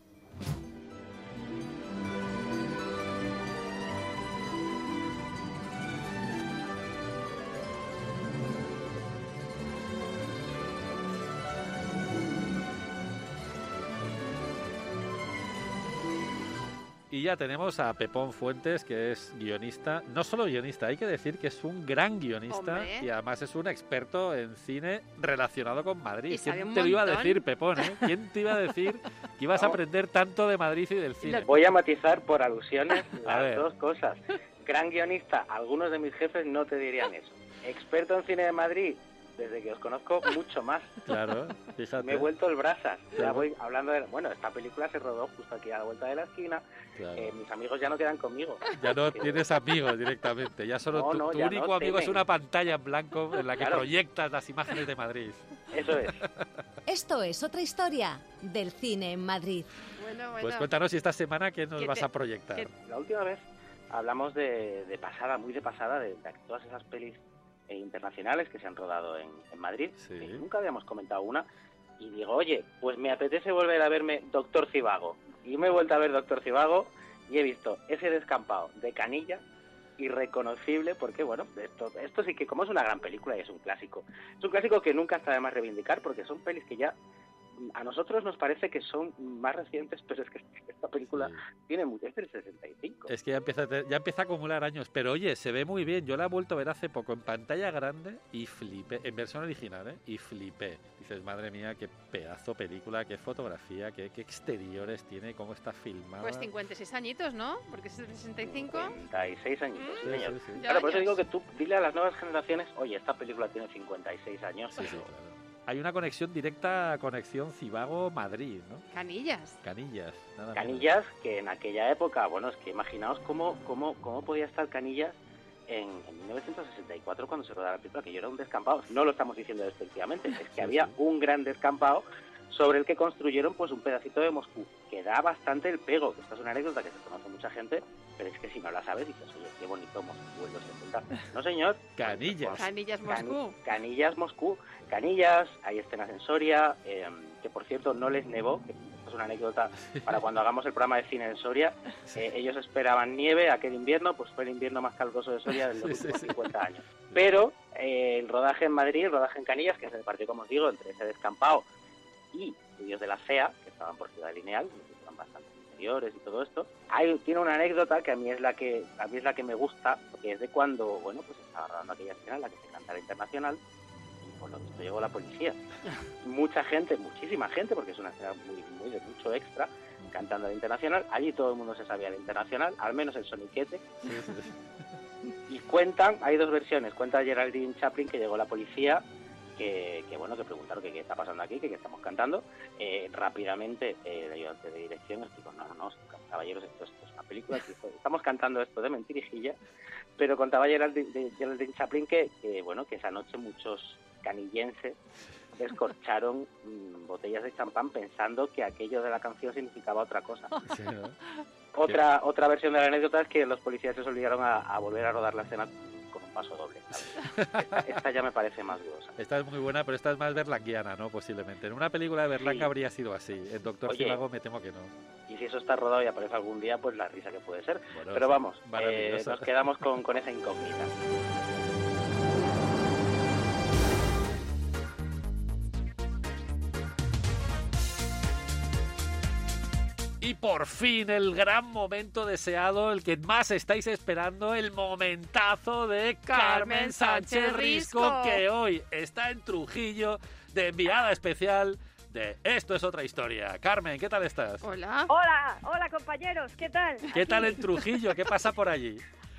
Y ya tenemos a Pepón Fuentes, que es guionista, no solo guionista, hay que decir que es un gran guionista. Hombre. Y además es un experto en cine relacionado con Madrid. Y sabe ¿Quién un te lo iba a montón. decir, Pepón? ¿eh? ¿Quién te iba a decir que ibas a No. aprender tanto de Madrid y del cine? Voy a matizar por alusiones A las ver. dos cosas. Gran guionista, algunos de mis jefes no te dirían eso. Experto en cine de Madrid, desde que os conozco, mucho más. Claro, fíjate. Me he vuelto el brasas. Ya Claro. voy hablando de... Bueno, esta película se rodó justo aquí a la vuelta de la esquina. Claro. Eh, mis amigos ya no quedan conmigo. Ya no tienes amigos directamente, ya solo No, tu, no, tu ya único no, amigo es temen. una pantalla en blanco en la que Claro. proyectas las imágenes de Madrid. Eso es. Esto es otra historia del cine en Madrid. Bueno, bueno. Pues cuéntanos, ¿y esta semana qué nos ¿Qué vas te- a proyectar? qué- La última vez hablamos de, de pasada, muy de pasada, de, de todas esas pelis eh, internacionales que se han rodado en, en Madrid. Sí. Eh, nunca habíamos comentado una. Y digo, oye, pues me apetece volver a verme Doctor Cibago. Y me he vuelto a ver Doctor Cibago y he visto ese descampado de Canilla, irreconocible, porque bueno, esto, esto sí que como es una gran película y es un clásico. Es un clásico que nunca está de más reivindicar porque son pelis que ya a nosotros nos parece que son más recientes, pero es que esta película Sí. tiene mucho, es del sesenta y cinco. Es que ya empieza, a te- ya empieza a acumular años, pero oye, se ve muy bien. Yo la he vuelto a ver hace poco en pantalla grande y flipé, en versión original, ¿eh? Y flipé. Dices, madre mía, qué pedazo película, qué fotografía, qué, qué exteriores tiene, cómo está filmada. Pues cincuenta y seis añitos, ¿no? Porque es el sesenta y cinco. cincuenta y seis añitos, sí, Sí, señor. sí, sí. Ya Claro, por eso años. digo que tú dile a las nuevas generaciones, oye, esta película tiene cincuenta y seis años. Sí, sí, claro. Hay una conexión directa, conexión Cibago-Madrid, ¿no? Canillas. Canillas, nada menos. Canillas, que en aquella época, bueno, es que imaginaos cómo, cómo, cómo podía estar Canillas en, en mil novecientos sesenta y cuatro cuando se rodaba la película, que yo era un descampado. No lo estamos diciendo despectivamente, es que Sí, había sí. un gran descampado sobre el que construyeron pues un pedacito de Moscú, que da bastante el pego, que esta es una anécdota que se conoce mucha gente, pero es que si no la sabes dices, oye, qué bonito Moscú en los setenta. No, señor. Canillas. Canillas Cani- Moscú. Canillas Moscú. Canillas, hay escenas en Soria, eh, que por cierto no les nevó, que esto es una anécdota para cuando hagamos el programa de cine en Soria. Eh, ellos esperaban nieve aquel invierno, pues fue el invierno más caluroso de Soria de los Sí, sí, últimos sí. cincuenta años. Pero eh, el rodaje en Madrid, el rodaje en Canillas, que se repartió, como os digo, entre ese descampado y estudios de la C E A, que estaban por Ciudad Lineal, que estaban bastante interiores y todo esto. Hay, tiene una anécdota que a mí es la que a mí es la que me gusta, porque es de cuando, bueno, pues estaba rodando aquella escena en la que se canta la Internacional, y por lo visto llegó la policía. Mucha gente, muchísima gente, porque es una escena muy, muy de mucho extra, cantando la Internacional. Allí todo el mundo se sabía la Internacional, al menos el soniquete. Y cuentan, hay dos versiones, cuenta Geraldine Chaplin que llegó la policía, que, que bueno, que preguntaron que qué está pasando aquí, que qué estamos cantando. Eh, rápidamente eh, el ayudante de dirección explicó, no, no, no, caballeros, esto, esto es una película, que estamos cantando esto de mentirijilla, pero contaba Geraldine, Geraldine Chaplin que, que, bueno, que esa noche muchos canillenses descorcharon mmm, botellas de champán pensando que aquello de la canción significaba otra cosa. Sí, ¿no? Otra otra versión de la anécdota es que los policías se obligaron a, a volver a rodar la escena con un paso doble. Esta, esta ya me parece más dudosa. Esta es muy buena, pero esta es más berlanguiana, ¿no? Posiblemente. En una película de Berlanga Sí. habría sido así. En Doctor Oye. Zivago me temo que no. Y si eso está rodado y aparece algún día, pues la risa que puede ser. Bueno, pero sí, vamos, eh, maravilloso. nos quedamos con, con esa incógnita. Y por fin el gran momento deseado, el que más estáis esperando, el momentazo de Carmen Sánchez Risco, que hoy está en Trujillo de enviada especial de Esto es otra historia. Carmen, ¿qué tal estás? Hola. Hola, hola compañeros, ¿qué tal? ¿Qué tal en Trujillo? ¿Qué pasa por allí?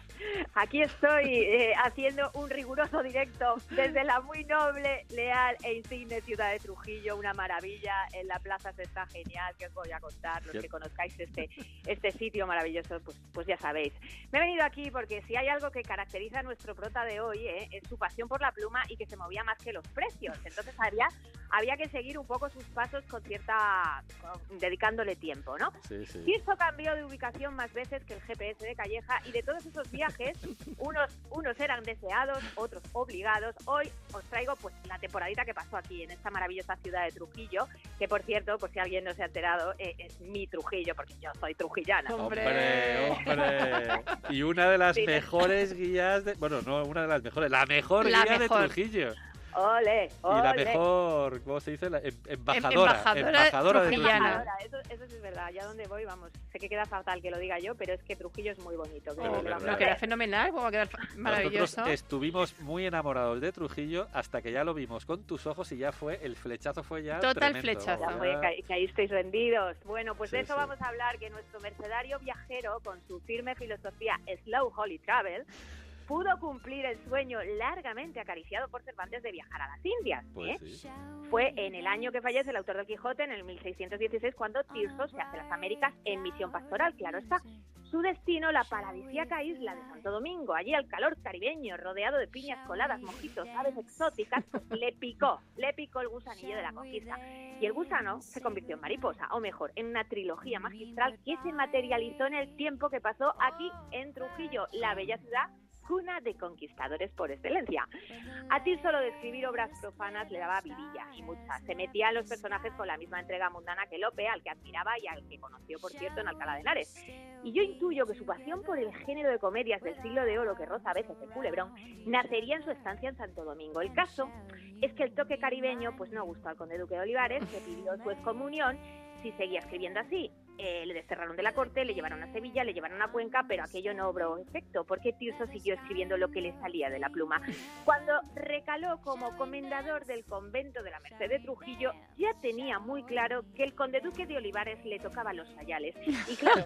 Aquí estoy eh, haciendo un riguroso directo desde la muy noble, leal e insigne ciudad de Trujillo, una maravilla. En la plaza se está genial, que os voy a contar, los que conozcáis este, este sitio maravilloso, pues, pues ya sabéis. Me he venido aquí porque si hay algo que caracteriza a nuestro prota de hoy, eh, es su pasión por la pluma y que se movía más que los precios. Entonces había, había que seguir un poco sus pasos con cierta, con, dedicándole tiempo, ¿no? Sí, sí. Y esto cambió de ubicación más veces que el G P S de Calleja, y de todos esos viajes, unos, unos eran deseados, otros obligados. Hoy os traigo pues la temporadita que pasó aquí en esta maravillosa ciudad de Trujillo, que por cierto, por si alguien no se ha enterado, eh, es mi Trujillo, porque yo soy trujillana. ¡Hombre, hombre! Y una de las Sí. mejores guías de... Bueno, no una de las mejores, la mejor La guía mejor. de Trujillo. ¡Ole, ole! Y la mejor, ¿cómo se dice? La em- embajadora. Embajadora embajadora de trujillana. Trujillo. Embajadora, Eso, eso sí es verdad. Ya donde voy, vamos, sé que queda fatal que lo diga yo, pero es que Trujillo es muy bonito. que Pero es lo- verdad. No, queda fenomenal, va a quedar fa- maravilloso. Nosotros estuvimos muy enamorados de Trujillo hasta que ya lo vimos con tus ojos y ya fue, el flechazo fue ya Total tremendo. flechazo. Ya fue, ca- caísteis rendidos. Bueno, pues Sí, de eso sí. vamos a hablar, que nuestro mercedario viajero, con su firme filosofía Slow Holy Travel, pudo cumplir el sueño largamente acariciado por Cervantes de viajar a las Indias. Pues ¿eh? sí. Fue en el año que fallece el autor del Quijote, en el mil seiscientos dieciséis, cuando Tirso se hace las Américas en misión pastoral, claro está. Su destino, la paradisíaca isla de Santo Domingo. Allí al calor caribeño, rodeado de piñas coladas, mojitos, aves exóticas, pues le picó, le picó el gusanillo de la conquista. Y el gusano se convirtió en mariposa, o mejor, en una trilogía magistral que se materializó en el tiempo que pasó aquí en Trujillo, la bella ciudad cuna de conquistadores por excelencia. A Tirso lo de escribir obras profanas le daba vidilla, y muchas. Se metía en los personajes con la misma entrega mundana que Lope, al que admiraba y al que conoció, por cierto, en Alcalá de Henares. Y yo intuyo que su pasión por el género de comedias del siglo de oro que roza a veces el culebrón nacería en su estancia en Santo Domingo. El caso es que el toque caribeño pues no gustó al conde duque de Olivares, que pidió su excomunión si seguía escribiendo así. Eh, le desterraron de la corte, le llevaron a Sevilla, le llevaron a Cuenca, pero aquello no obró efecto, porque Tirso siguió escribiendo lo que le salía de la pluma. Cuando recaló como comendador del convento de la Merced de Trujillo, ya tenía muy claro que el conde duque de Olivares le tocaba los sayales. Y claro,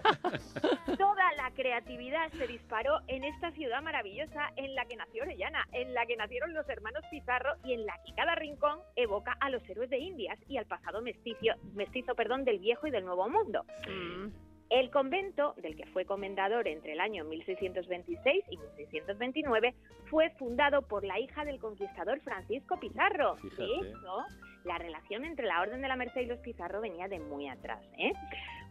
toda la creatividad se disparó en esta ciudad maravillosa en la que nació Orellana, en la que nacieron los hermanos Pizarro y en la que cada rincón evoca a los héroes de Indias y al pasado mestizo, mestizo perdón, del viejo y del nuevo mundo. Mm. El convento, del que fue comendador entre el año mil seiscientos veintiséis y mil seiscientos veintinueve, fue fundado por la hija del conquistador Francisco Pizarro. Fíjate. De hecho, la relación entre la Orden de la Merced y los Pizarro venía de muy atrás, ¿eh?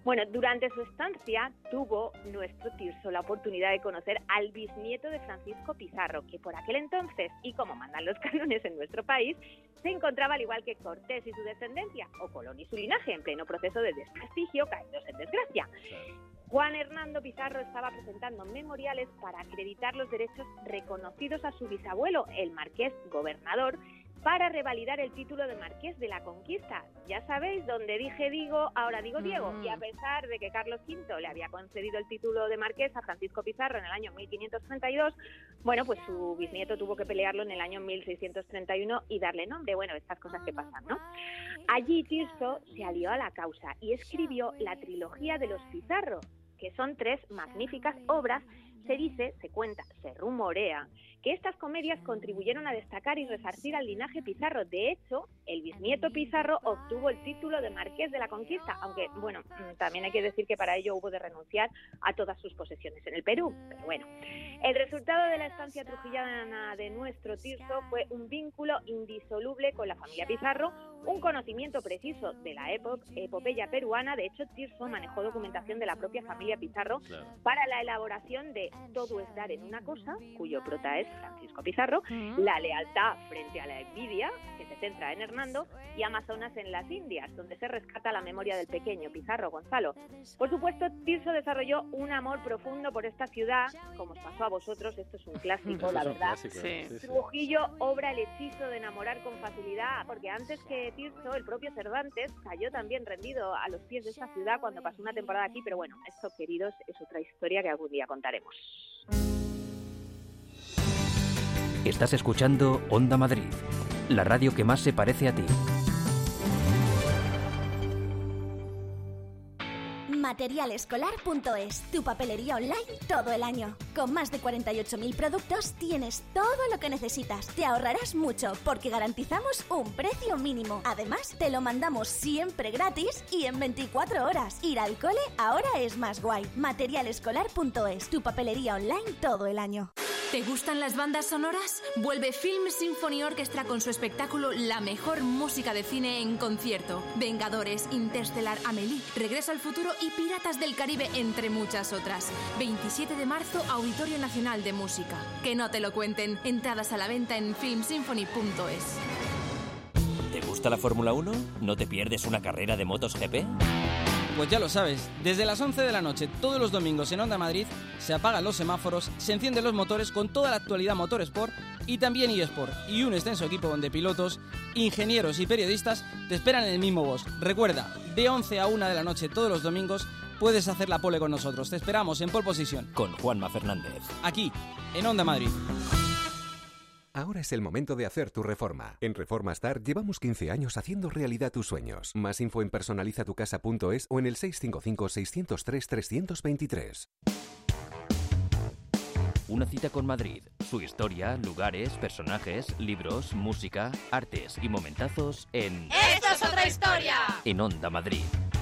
Bueno, durante su estancia tuvo nuestro Tirso la oportunidad de conocer al bisnieto de Francisco Pizarro, que por aquel entonces, y como mandan los cánones en nuestro país, se encontraba al igual que Cortés y su descendencia, o Colón y su linaje, en pleno proceso de desprestigio, caídos en desgracia. Juan Hernando Pizarro estaba presentando memoriales para acreditar los derechos reconocidos a su bisabuelo, el marqués gobernador, para revalidar el título de Marqués de la Conquista. Ya sabéis, donde dije digo, ahora digo Diego. Mm. Y a pesar de que Carlos quinto le había concedido el título de Marqués a Francisco Pizarro en el año mil quinientos treinta y dos, bueno, pues su bisnieto tuvo que pelearlo en el año mil seiscientos treinta y uno y darle nombre. Bueno, estas cosas que pasan, ¿no? Allí Tirso se alió a la causa y escribió la trilogía de los Pizarro, que son tres magníficas obras. Se dice, se cuenta, se rumorea que estas comedias contribuyeron a destacar y resarcir al linaje Pizarro. De hecho, el bisnieto Pizarro obtuvo el título de Marqués de la Conquista, aunque, bueno, también hay que decir que para ello hubo de renunciar a todas sus posesiones en el Perú. Pero bueno, el resultado de la estancia trujillana de nuestro Tirso fue un vínculo indisoluble con la familia Pizarro, un conocimiento preciso de la epo- epopeya peruana. De hecho, Tirso manejó documentación de la propia familia Pizarro claro. para la elaboración de Todo es dar en una cosa, cuyo prota es Francisco Pizarro, uh-huh. La lealtad frente a la envidia, que se centra en Hernando, y Amazonas en las Indias, donde se rescata la memoria del pequeño Pizarro Gonzalo. Por supuesto, Tirso desarrolló un amor profundo por esta ciudad, como os pasó a vosotros. Esto es un clásico, la verdad. Clásico, sí. Sí, sí. Trujillo obra el hechizo de enamorar con facilidad, porque antes que Tirso, el propio Cervantes cayó también rendido a los pies de esta ciudad cuando pasó una temporada aquí, pero bueno, esto, queridos, es otra historia que algún día contaremos. Estás escuchando Onda Madrid, la radio que más se parece a ti. Materialescolar punto es, tu papelería online todo el año. Con más de cuarenta y ocho mil productos tienes todo lo que necesitas. Te ahorrarás mucho porque garantizamos un precio mínimo. Además, te lo mandamos siempre gratis y en veinticuatro horas. Ir al cole ahora es más guay. Materialescolar punto es, tu papelería online todo el año. ¿Te gustan las bandas sonoras? Vuelve Film Symphony Orchestra con su espectáculo La mejor música de cine en concierto. Vengadores, Interstellar, Amélie, Regreso al futuro y Piratas del Caribe, entre muchas otras. veintisiete de marzo, Auditorio Nacional de Música. Que no te lo cuenten. Entradas a la venta en film symphony punto es. ¿Te gusta la Fórmula uno? ¿No te pierdes una carrera de motos G P? Pues ya lo sabes, desde las once de la noche todos los domingos en Onda Madrid se apagan los semáforos, se encienden los motores con toda la actualidad Motorsport y también eSport, y un extenso equipo de pilotos, ingenieros y periodistas te esperan en el mismo bus. Recuerda, de once a una de la noche todos los domingos puedes hacer la pole con nosotros. Te esperamos en Pole Position con Juanma Fernández, aquí en Onda Madrid. Ahora es el momento de hacer tu reforma. En Reforma Star llevamos quince años haciendo realidad tus sueños. Más info en personaliza tu casa punto es o en el seis cinco cinco, seis cero tres, tres dos tres. Una cita con Madrid, su historia, lugares, personajes, libros, música, artes y momentazos en... ¡Esto es otra historia! En Onda Madrid.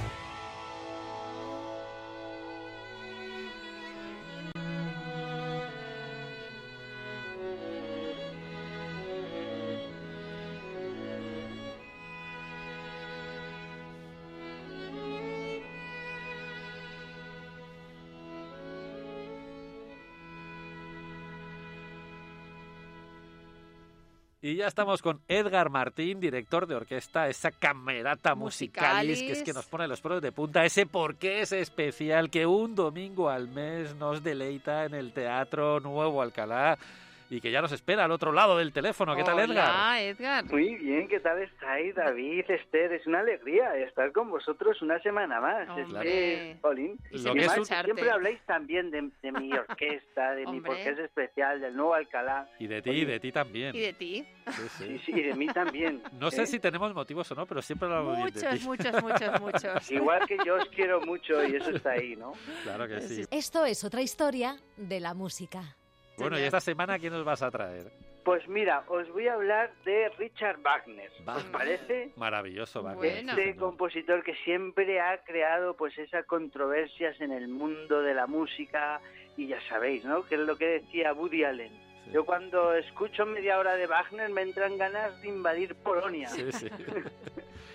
Y ya estamos con Edgar Martín, director de orquesta, esa camerata musicalis, musicalis que es que nos pone los pelos de punta, ese porqué es especial que un domingo al mes nos deleita en el Teatro Nuevo Alcalá y que ya nos espera al otro lado del teléfono. ¿Qué tal, Edgar? Hola, Edgar. Muy bien, ¿qué tal estáis, David, Esther? Es una alegría estar con vosotros una semana más. Este, Colin. Y Lo que es, siempre habláis también de, de mi orquesta, de mi porqué es especial, del Nuevo Alcalá. Y de ti, y de ti también. Y de ti. Sí, sí, sí, sí y de mí también. No ¿sí? sé si tenemos motivos o no, pero siempre hablamos muchos, bien de ti. Muchos, muchos, muchos. Igual que yo os quiero mucho y eso está ahí, ¿no? Claro que sí. Esto es otra historia de la música. Bueno, ¿y esta semana quién nos vas a traer? Pues mira, os voy a hablar de Richard Wagner. ¿Os parece? Maravilloso, Wagner. Este bueno. compositor que siempre ha creado pues esas controversias en el mundo de la música y ya sabéis, ¿no? Que es lo que decía Woody Allen. Sí. Yo cuando escucho media hora de Wagner me entran ganas de invadir Polonia. Sí, sí.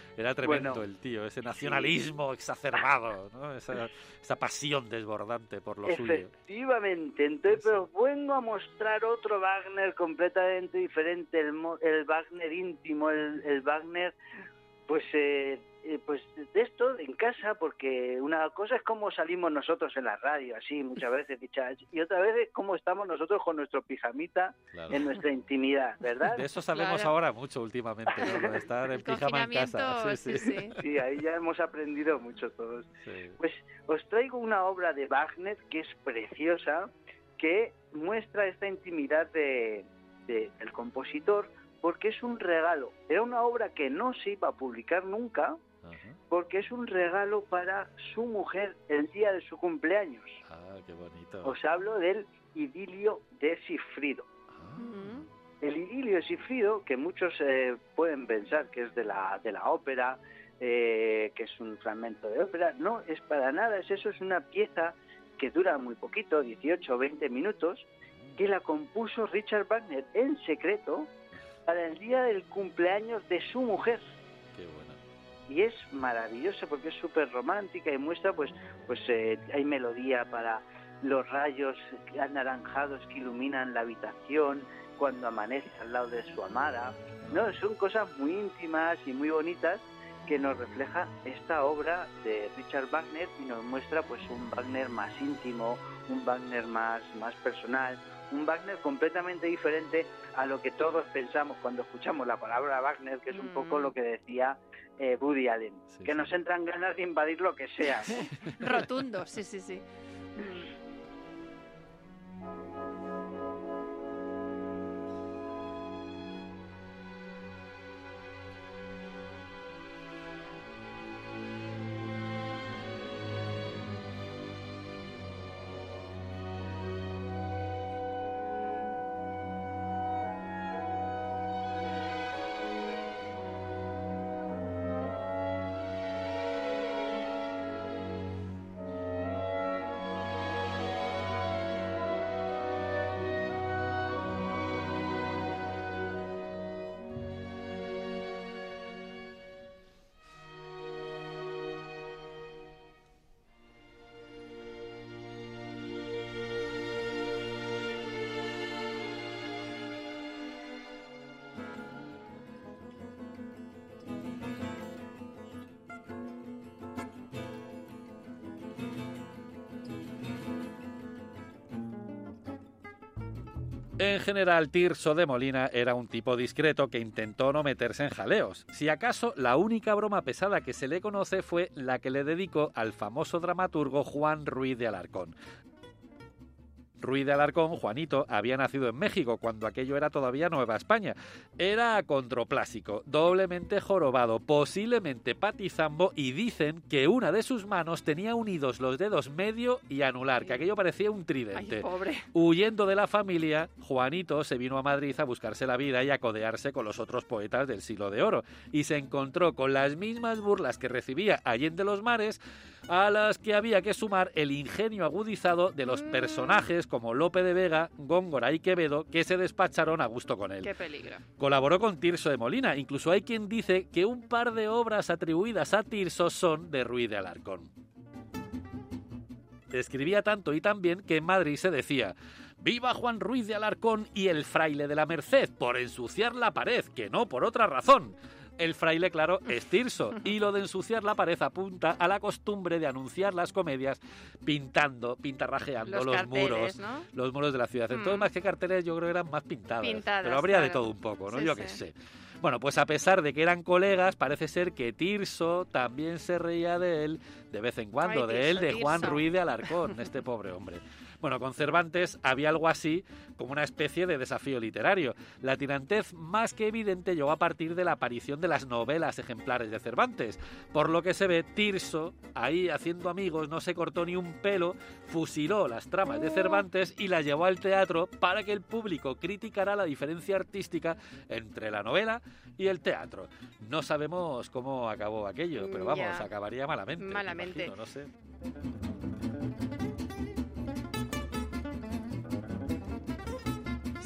Era tremendo Bueno, el tío, ese nacionalismo exacerbado, ¿no? Esa, esa pasión desbordante por lo suyo. Efectivamente, entonces pero vengo a mostrar otro Wagner completamente diferente, el, mo- el Wagner íntimo, el, el Wagner, pues, eh, eh, pues de esto en casa, porque una cosa es cómo salimos nosotros en la radio, así muchas veces, y otra vez es cómo estamos nosotros con nuestro pijamita Claro. en nuestra intimidad, ¿verdad? De eso sabemos Claro. ahora mucho últimamente, ¿no? Lo de estar en pijama en casa. Sí, sí. Sí, ahí ya hemos aprendido mucho todos. Sí. Pues os traigo una obra de Wagner que es preciosa, que muestra esta intimidad de, de- del compositor, porque es un regalo. Era una obra que no se iba a publicar nunca, porque es un regalo para su mujer el día de su cumpleaños. Ah, qué bonito. Os hablo del idilio de Sigfrido. El idilio de Sigfrido, que muchos eh, pueden pensar que es de la, de la ópera, eh, que es un fragmento de ópera, no, es para nada, es eso, es una pieza que dura muy poquito, dieciocho o veinte minutos, que la compuso Richard Wagner en secreto para el día del cumpleaños de su mujer. Qué bueno. Y es maravillosa porque es súper romántica y muestra, pues, pues eh, hay melodía para los rayos anaranjados que iluminan la habitación cuando amanece al lado de su amada. No, son cosas muy íntimas y muy bonitas que nos refleja esta obra de Richard Wagner y nos muestra pues un Wagner más íntimo, un Wagner más, más personal, un Wagner completamente diferente a lo que todos pensamos cuando escuchamos la palabra Wagner, que es un poco lo que decía eh, Woody Allen, que nos entran ganas de invadir lo que sea. Rotundo, sí, sí, sí. En general, Tirso de Molina era un tipo discreto que intentó no meterse en jaleos. Si acaso, la única broma pesada que se le conoce fue la que le dedicó al famoso dramaturgo Juan Ruiz de Alarcón. Ruiz de Alarcón, Juanito, había nacido en México cuando aquello era todavía Nueva España. Era controplásico, doblemente jorobado, posiblemente patizambo y dicen que una de sus manos tenía unidos los dedos medio y anular, que aquello parecía un tridente. Ay, pobre. Huyendo de la familia, Juanito se vino a Madrid a buscarse la vida y a codearse con los otros poetas del siglo de oro y se encontró con las mismas burlas que recibía allende los mares, a las que había que sumar el ingenio agudizado de los personajes como Lope de Vega, Góngora y Quevedo, que se despacharon a gusto con él. Qué peligro. Colaboró con Tirso de Molina, incluso hay quien dice que un par de obras atribuidas a Tirso son de Ruiz de Alarcón. Escribía tanto y tan bien que en Madrid se decía: «Viva Juan Ruiz de Alarcón y el fraile de la Merced, por ensuciar la pared, que no por otra razón». El fraile, claro, es Tirso, y lo de ensuciar la pared apunta a la costumbre de anunciar las comedias pintando, pintarrajeando Los los, carteles, muros, ¿no? los muros de la ciudad. Entonces, Mm. más que carteles, yo creo que eran más pintadas. Pintadas, pero habría de claro. todo un poco, ¿no? Sí, yo sí. qué sé. Bueno, pues a pesar de que eran colegas, parece ser que Tirso también se reía de él de vez en cuando, Ay, de él, Tirso, de Juan Tirso. Ruiz de Alarcón, este pobre hombre. Bueno, con Cervantes había algo así como una especie de desafío literario. La tirantez más que evidente llegó a partir de la aparición de las novelas ejemplares de Cervantes. Por lo que se ve, Tirso, ahí haciendo amigos, no se cortó ni un pelo, fusiló las tramas de Cervantes y las llevó al teatro para que el público criticara la diferencia artística entre la novela y el teatro. No sabemos cómo acabó aquello, pero vamos, Ya. acabaría malamente. me Malamente. imagino, no sé. Sí, pero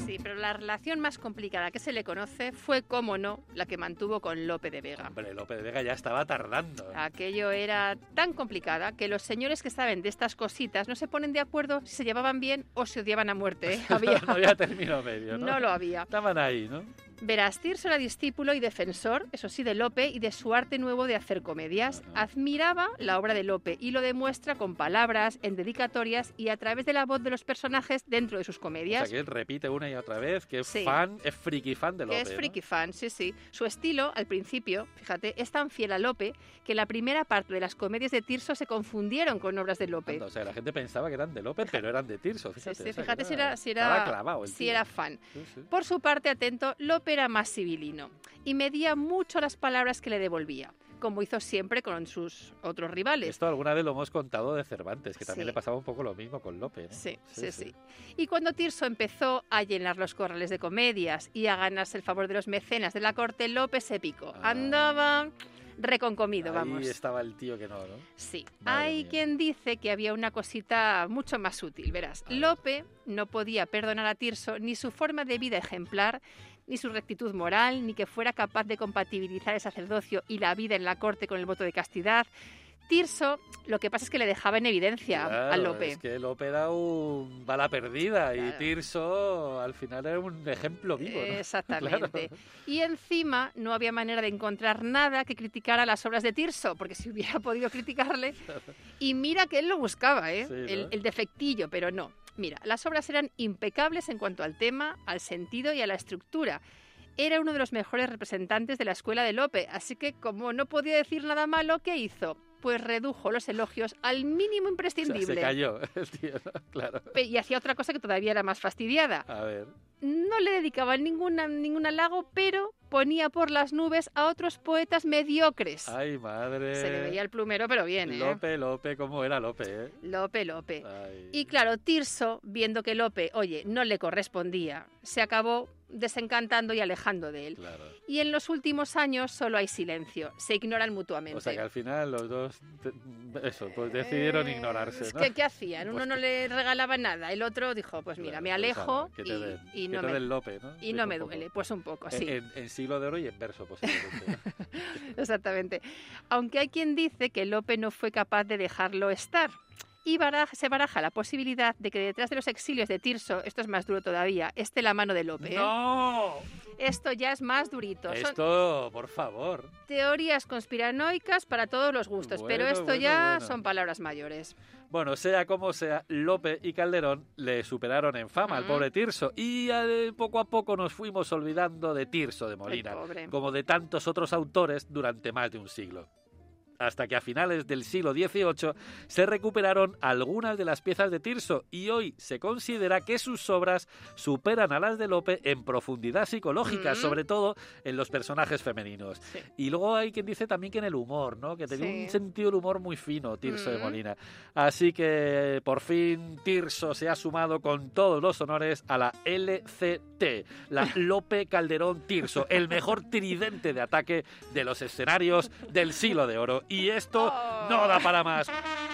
la relación más complicada que se le conoce fue, como no, la que mantuvo con Lope de Vega. Hombre, Lope de Vega ya estaba tardando. Aquello era tan complicada que los señores que saben de estas cositas no se ponen de acuerdo si se llevaban bien o se odiaban a muerte. ¿eh? Había... no había término medio, ¿no? No lo había. Estaban ahí, ¿no? Verás, Tirso era discípulo y defensor, eso sí, de Lope y de su arte nuevo de hacer comedias. Uh-huh. Admiraba la obra de Lope y lo demuestra con palabras, en dedicatorias y a través de la voz de los personajes dentro de sus comedias. O sea, que él repite una y otra vez que es sí. fan, es friki fan de Lope. Que es friki ¿no? fan, sí, sí. Su estilo, al principio, fíjate, es tan fiel a Lope que la primera parte de las comedias de Tirso se confundieron con obras de Lope. O sea, la gente pensaba que eran de Lope, pero eran de Tirso, fíjate. Sí, sí, o sea, fíjate era, si era, si era, clavado el si tío. era fan. Sí, sí. Por su parte, atento, Lope era más civilino y medía mucho las palabras que le devolvía, como hizo siempre con sus otros rivales. Esto alguna vez lo hemos contado de Cervantes, que también sí. le pasaba un poco lo mismo con Lope, ¿no? Sí, Sí, sí, sí, sí. Y cuando Tirso empezó a llenar los corrales de comedias y a ganarse el favor de los mecenas de la corte, Lope se picó. Ah. Andaba reconcomido, Ahí vamos. estaba el tío que no, ¿no? Sí. Madre Hay mía. quien dice que había una cosita mucho más útil, verás. Lope no podía perdonar a Tirso ni su forma de vida ejemplar, ni su rectitud moral, ni que fuera capaz de compatibilizar el sacerdocio y la vida en la corte con el voto de castidad. Tirso, lo que pasa es que le dejaba en evidencia Claro, a Lope. es que Lope era un bala perdida Claro. y Tirso al final era un ejemplo vivo, ¿no? Exactamente. Claro. Y encima no había manera de encontrar nada que criticara las obras de Tirso, porque si hubiera podido criticarle... Y mira que él lo buscaba, ¿eh? Sí, ¿no? el, el defectillo, pero no. Mira, las obras eran impecables en cuanto al tema, al sentido y a la estructura. Era uno de los mejores representantes de la escuela de Lope, así que como no podía decir nada malo, ¿qué hizo? Pues redujo los elogios al mínimo imprescindible. O sea, se cayó el tío, ¿no? Claro. Y hacía otra cosa que todavía era más fastidiada. A ver. No le dedicaba ninguna, ningún halago, pero ponía por las nubes a otros poetas mediocres. Ay, madre. Se le veía el plumero, pero bien, ¿eh? Lope, Lope, ¿cómo era Lope, eh? Lope, Lope. Ay. Y claro, Tirso, viendo que Lope, oye, no le correspondía, se acabó desencantando y alejando de él. Claro. Y en los últimos años solo hay silencio, se ignoran mutuamente. O sea que al final los dos, te- eso, pues decidieron Eh, ignorarse, ¿no? ¿Qué, qué hacían? Uno Pues no le regalaba nada, el otro dijo, pues mira, Claro, me pues alejo ala, que te y, den, y que no te me, den Lope, ¿no? y Dijo no un me poco. duele. Pues un poco, En- sí. En, en siglo de oro y en verso, posiblemente. Exactamente. Aunque hay quien dice que Lope no fue capaz de dejarlo estar. Y baraja- se baraja la posibilidad de que detrás de los exilios de Tirso, esto es más duro todavía, esté la mano de Lope. ¿eh? ¡No! Esto ya es más durito. Son Esto, por favor. teorías conspiranoicas para todos los gustos, pero Bueno, esto bueno, ya bueno. son palabras mayores. Bueno, sea como sea, Lope y Calderón le superaron en fama al Mm. pobre Tirso y eh, poco a poco nos fuimos olvidando de Tirso de Molina, El pobre. como de tantos otros autores durante más de un siglo. Hasta que a finales del siglo dieciocho se recuperaron algunas de las piezas de Tirso y hoy se considera que sus obras superan a las de Lope en profundidad psicológica, Mm. sobre todo en los personajes femeninos. Sí. Y luego hay quien dice también que en el humor, ¿no? Que tenía Sí. un sentido del humor muy fino Tirso de Mm. Molina. Así que por fin Tirso se ha sumado con todos los honores a la L C T, la Lope Calderón Tirso, el mejor tridente de ataque de los escenarios del siglo de oro. Y esto no da para más.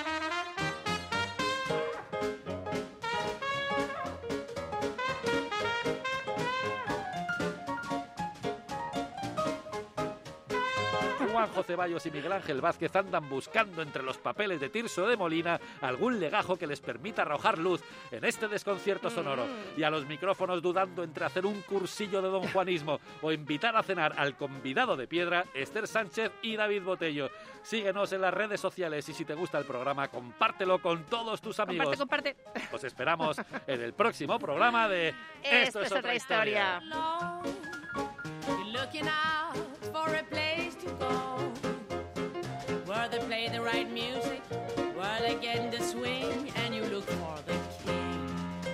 Juanjo Ceballos y Miguel Ángel Vázquez andan buscando entre los papeles de Tirso de Molina algún legajo que les permita arrojar luz en este desconcierto sonoro. Y a los micrófonos dudando entre hacer un cursillo de don Juanismo o invitar a cenar al convidado de piedra, Esther Sánchez y David Botello. Síguenos en las redes sociales y si te gusta el programa, compártelo con todos tus amigos. Comparte, comparte. Os esperamos en el próximo programa de Esto es otra historia. You're looking out for a place to go where they play the right music, where they get in the swing, and you look for the king.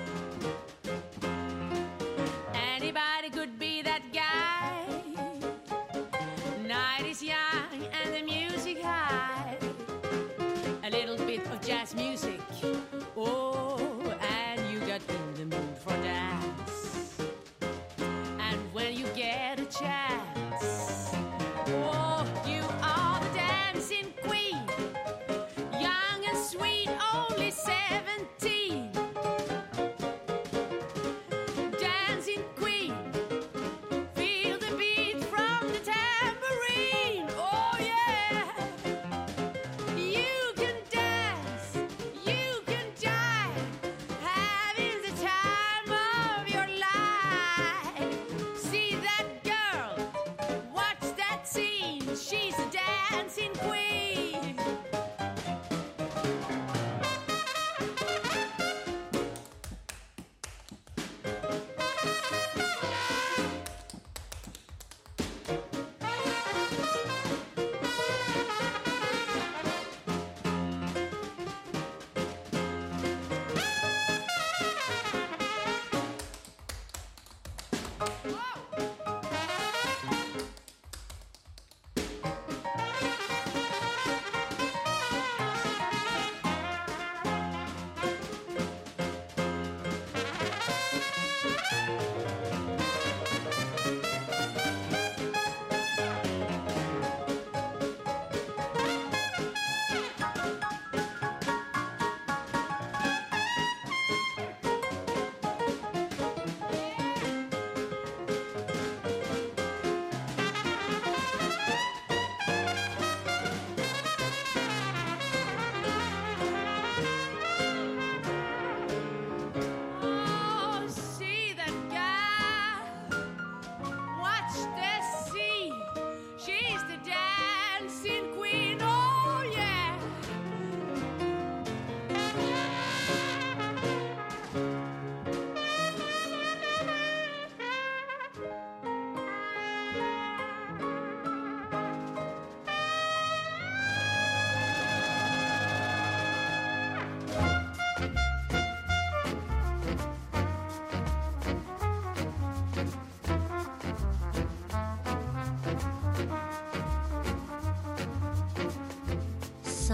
Anybody could be that guy. Night is young and the music high. A little bit of jazz music. Oh, and you got in the mood for dance. And when you get a chance, oh, you are the dancing queen, young and sweet, only seventeen. Dancing queen.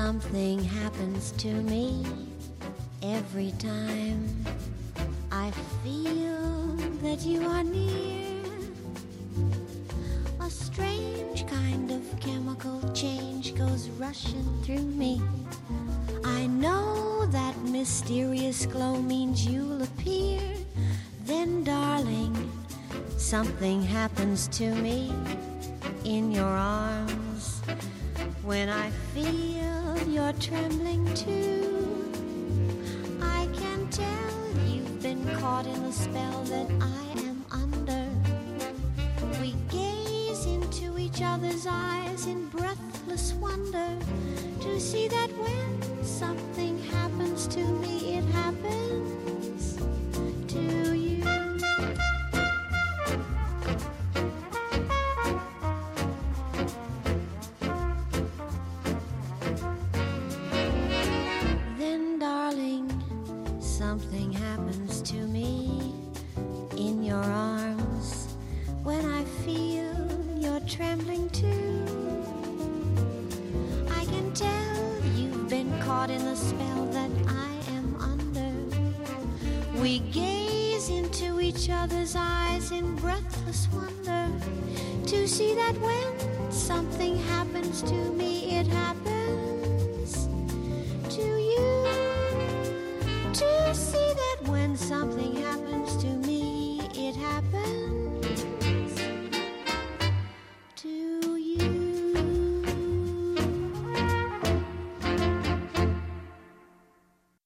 Something happens to me every time I feel that you are near. A strange kind of chemical change goes rushing through me. I know that mysterious glow means you'll appear. Then, darling, something happens to me in your arms. When I feel you're trembling too, I can tell you've been caught in the spell that I am under. We gaze into each other's eyes in breathless wonder to see that when something happens to me, it happens to you. Then, darling, something happens to me in your arms when I feel you're trembling too. I can tell you've been caught in the spell that I am under. We gaze into each other's eyes in breathless wonder to see that when something happens to me, it happens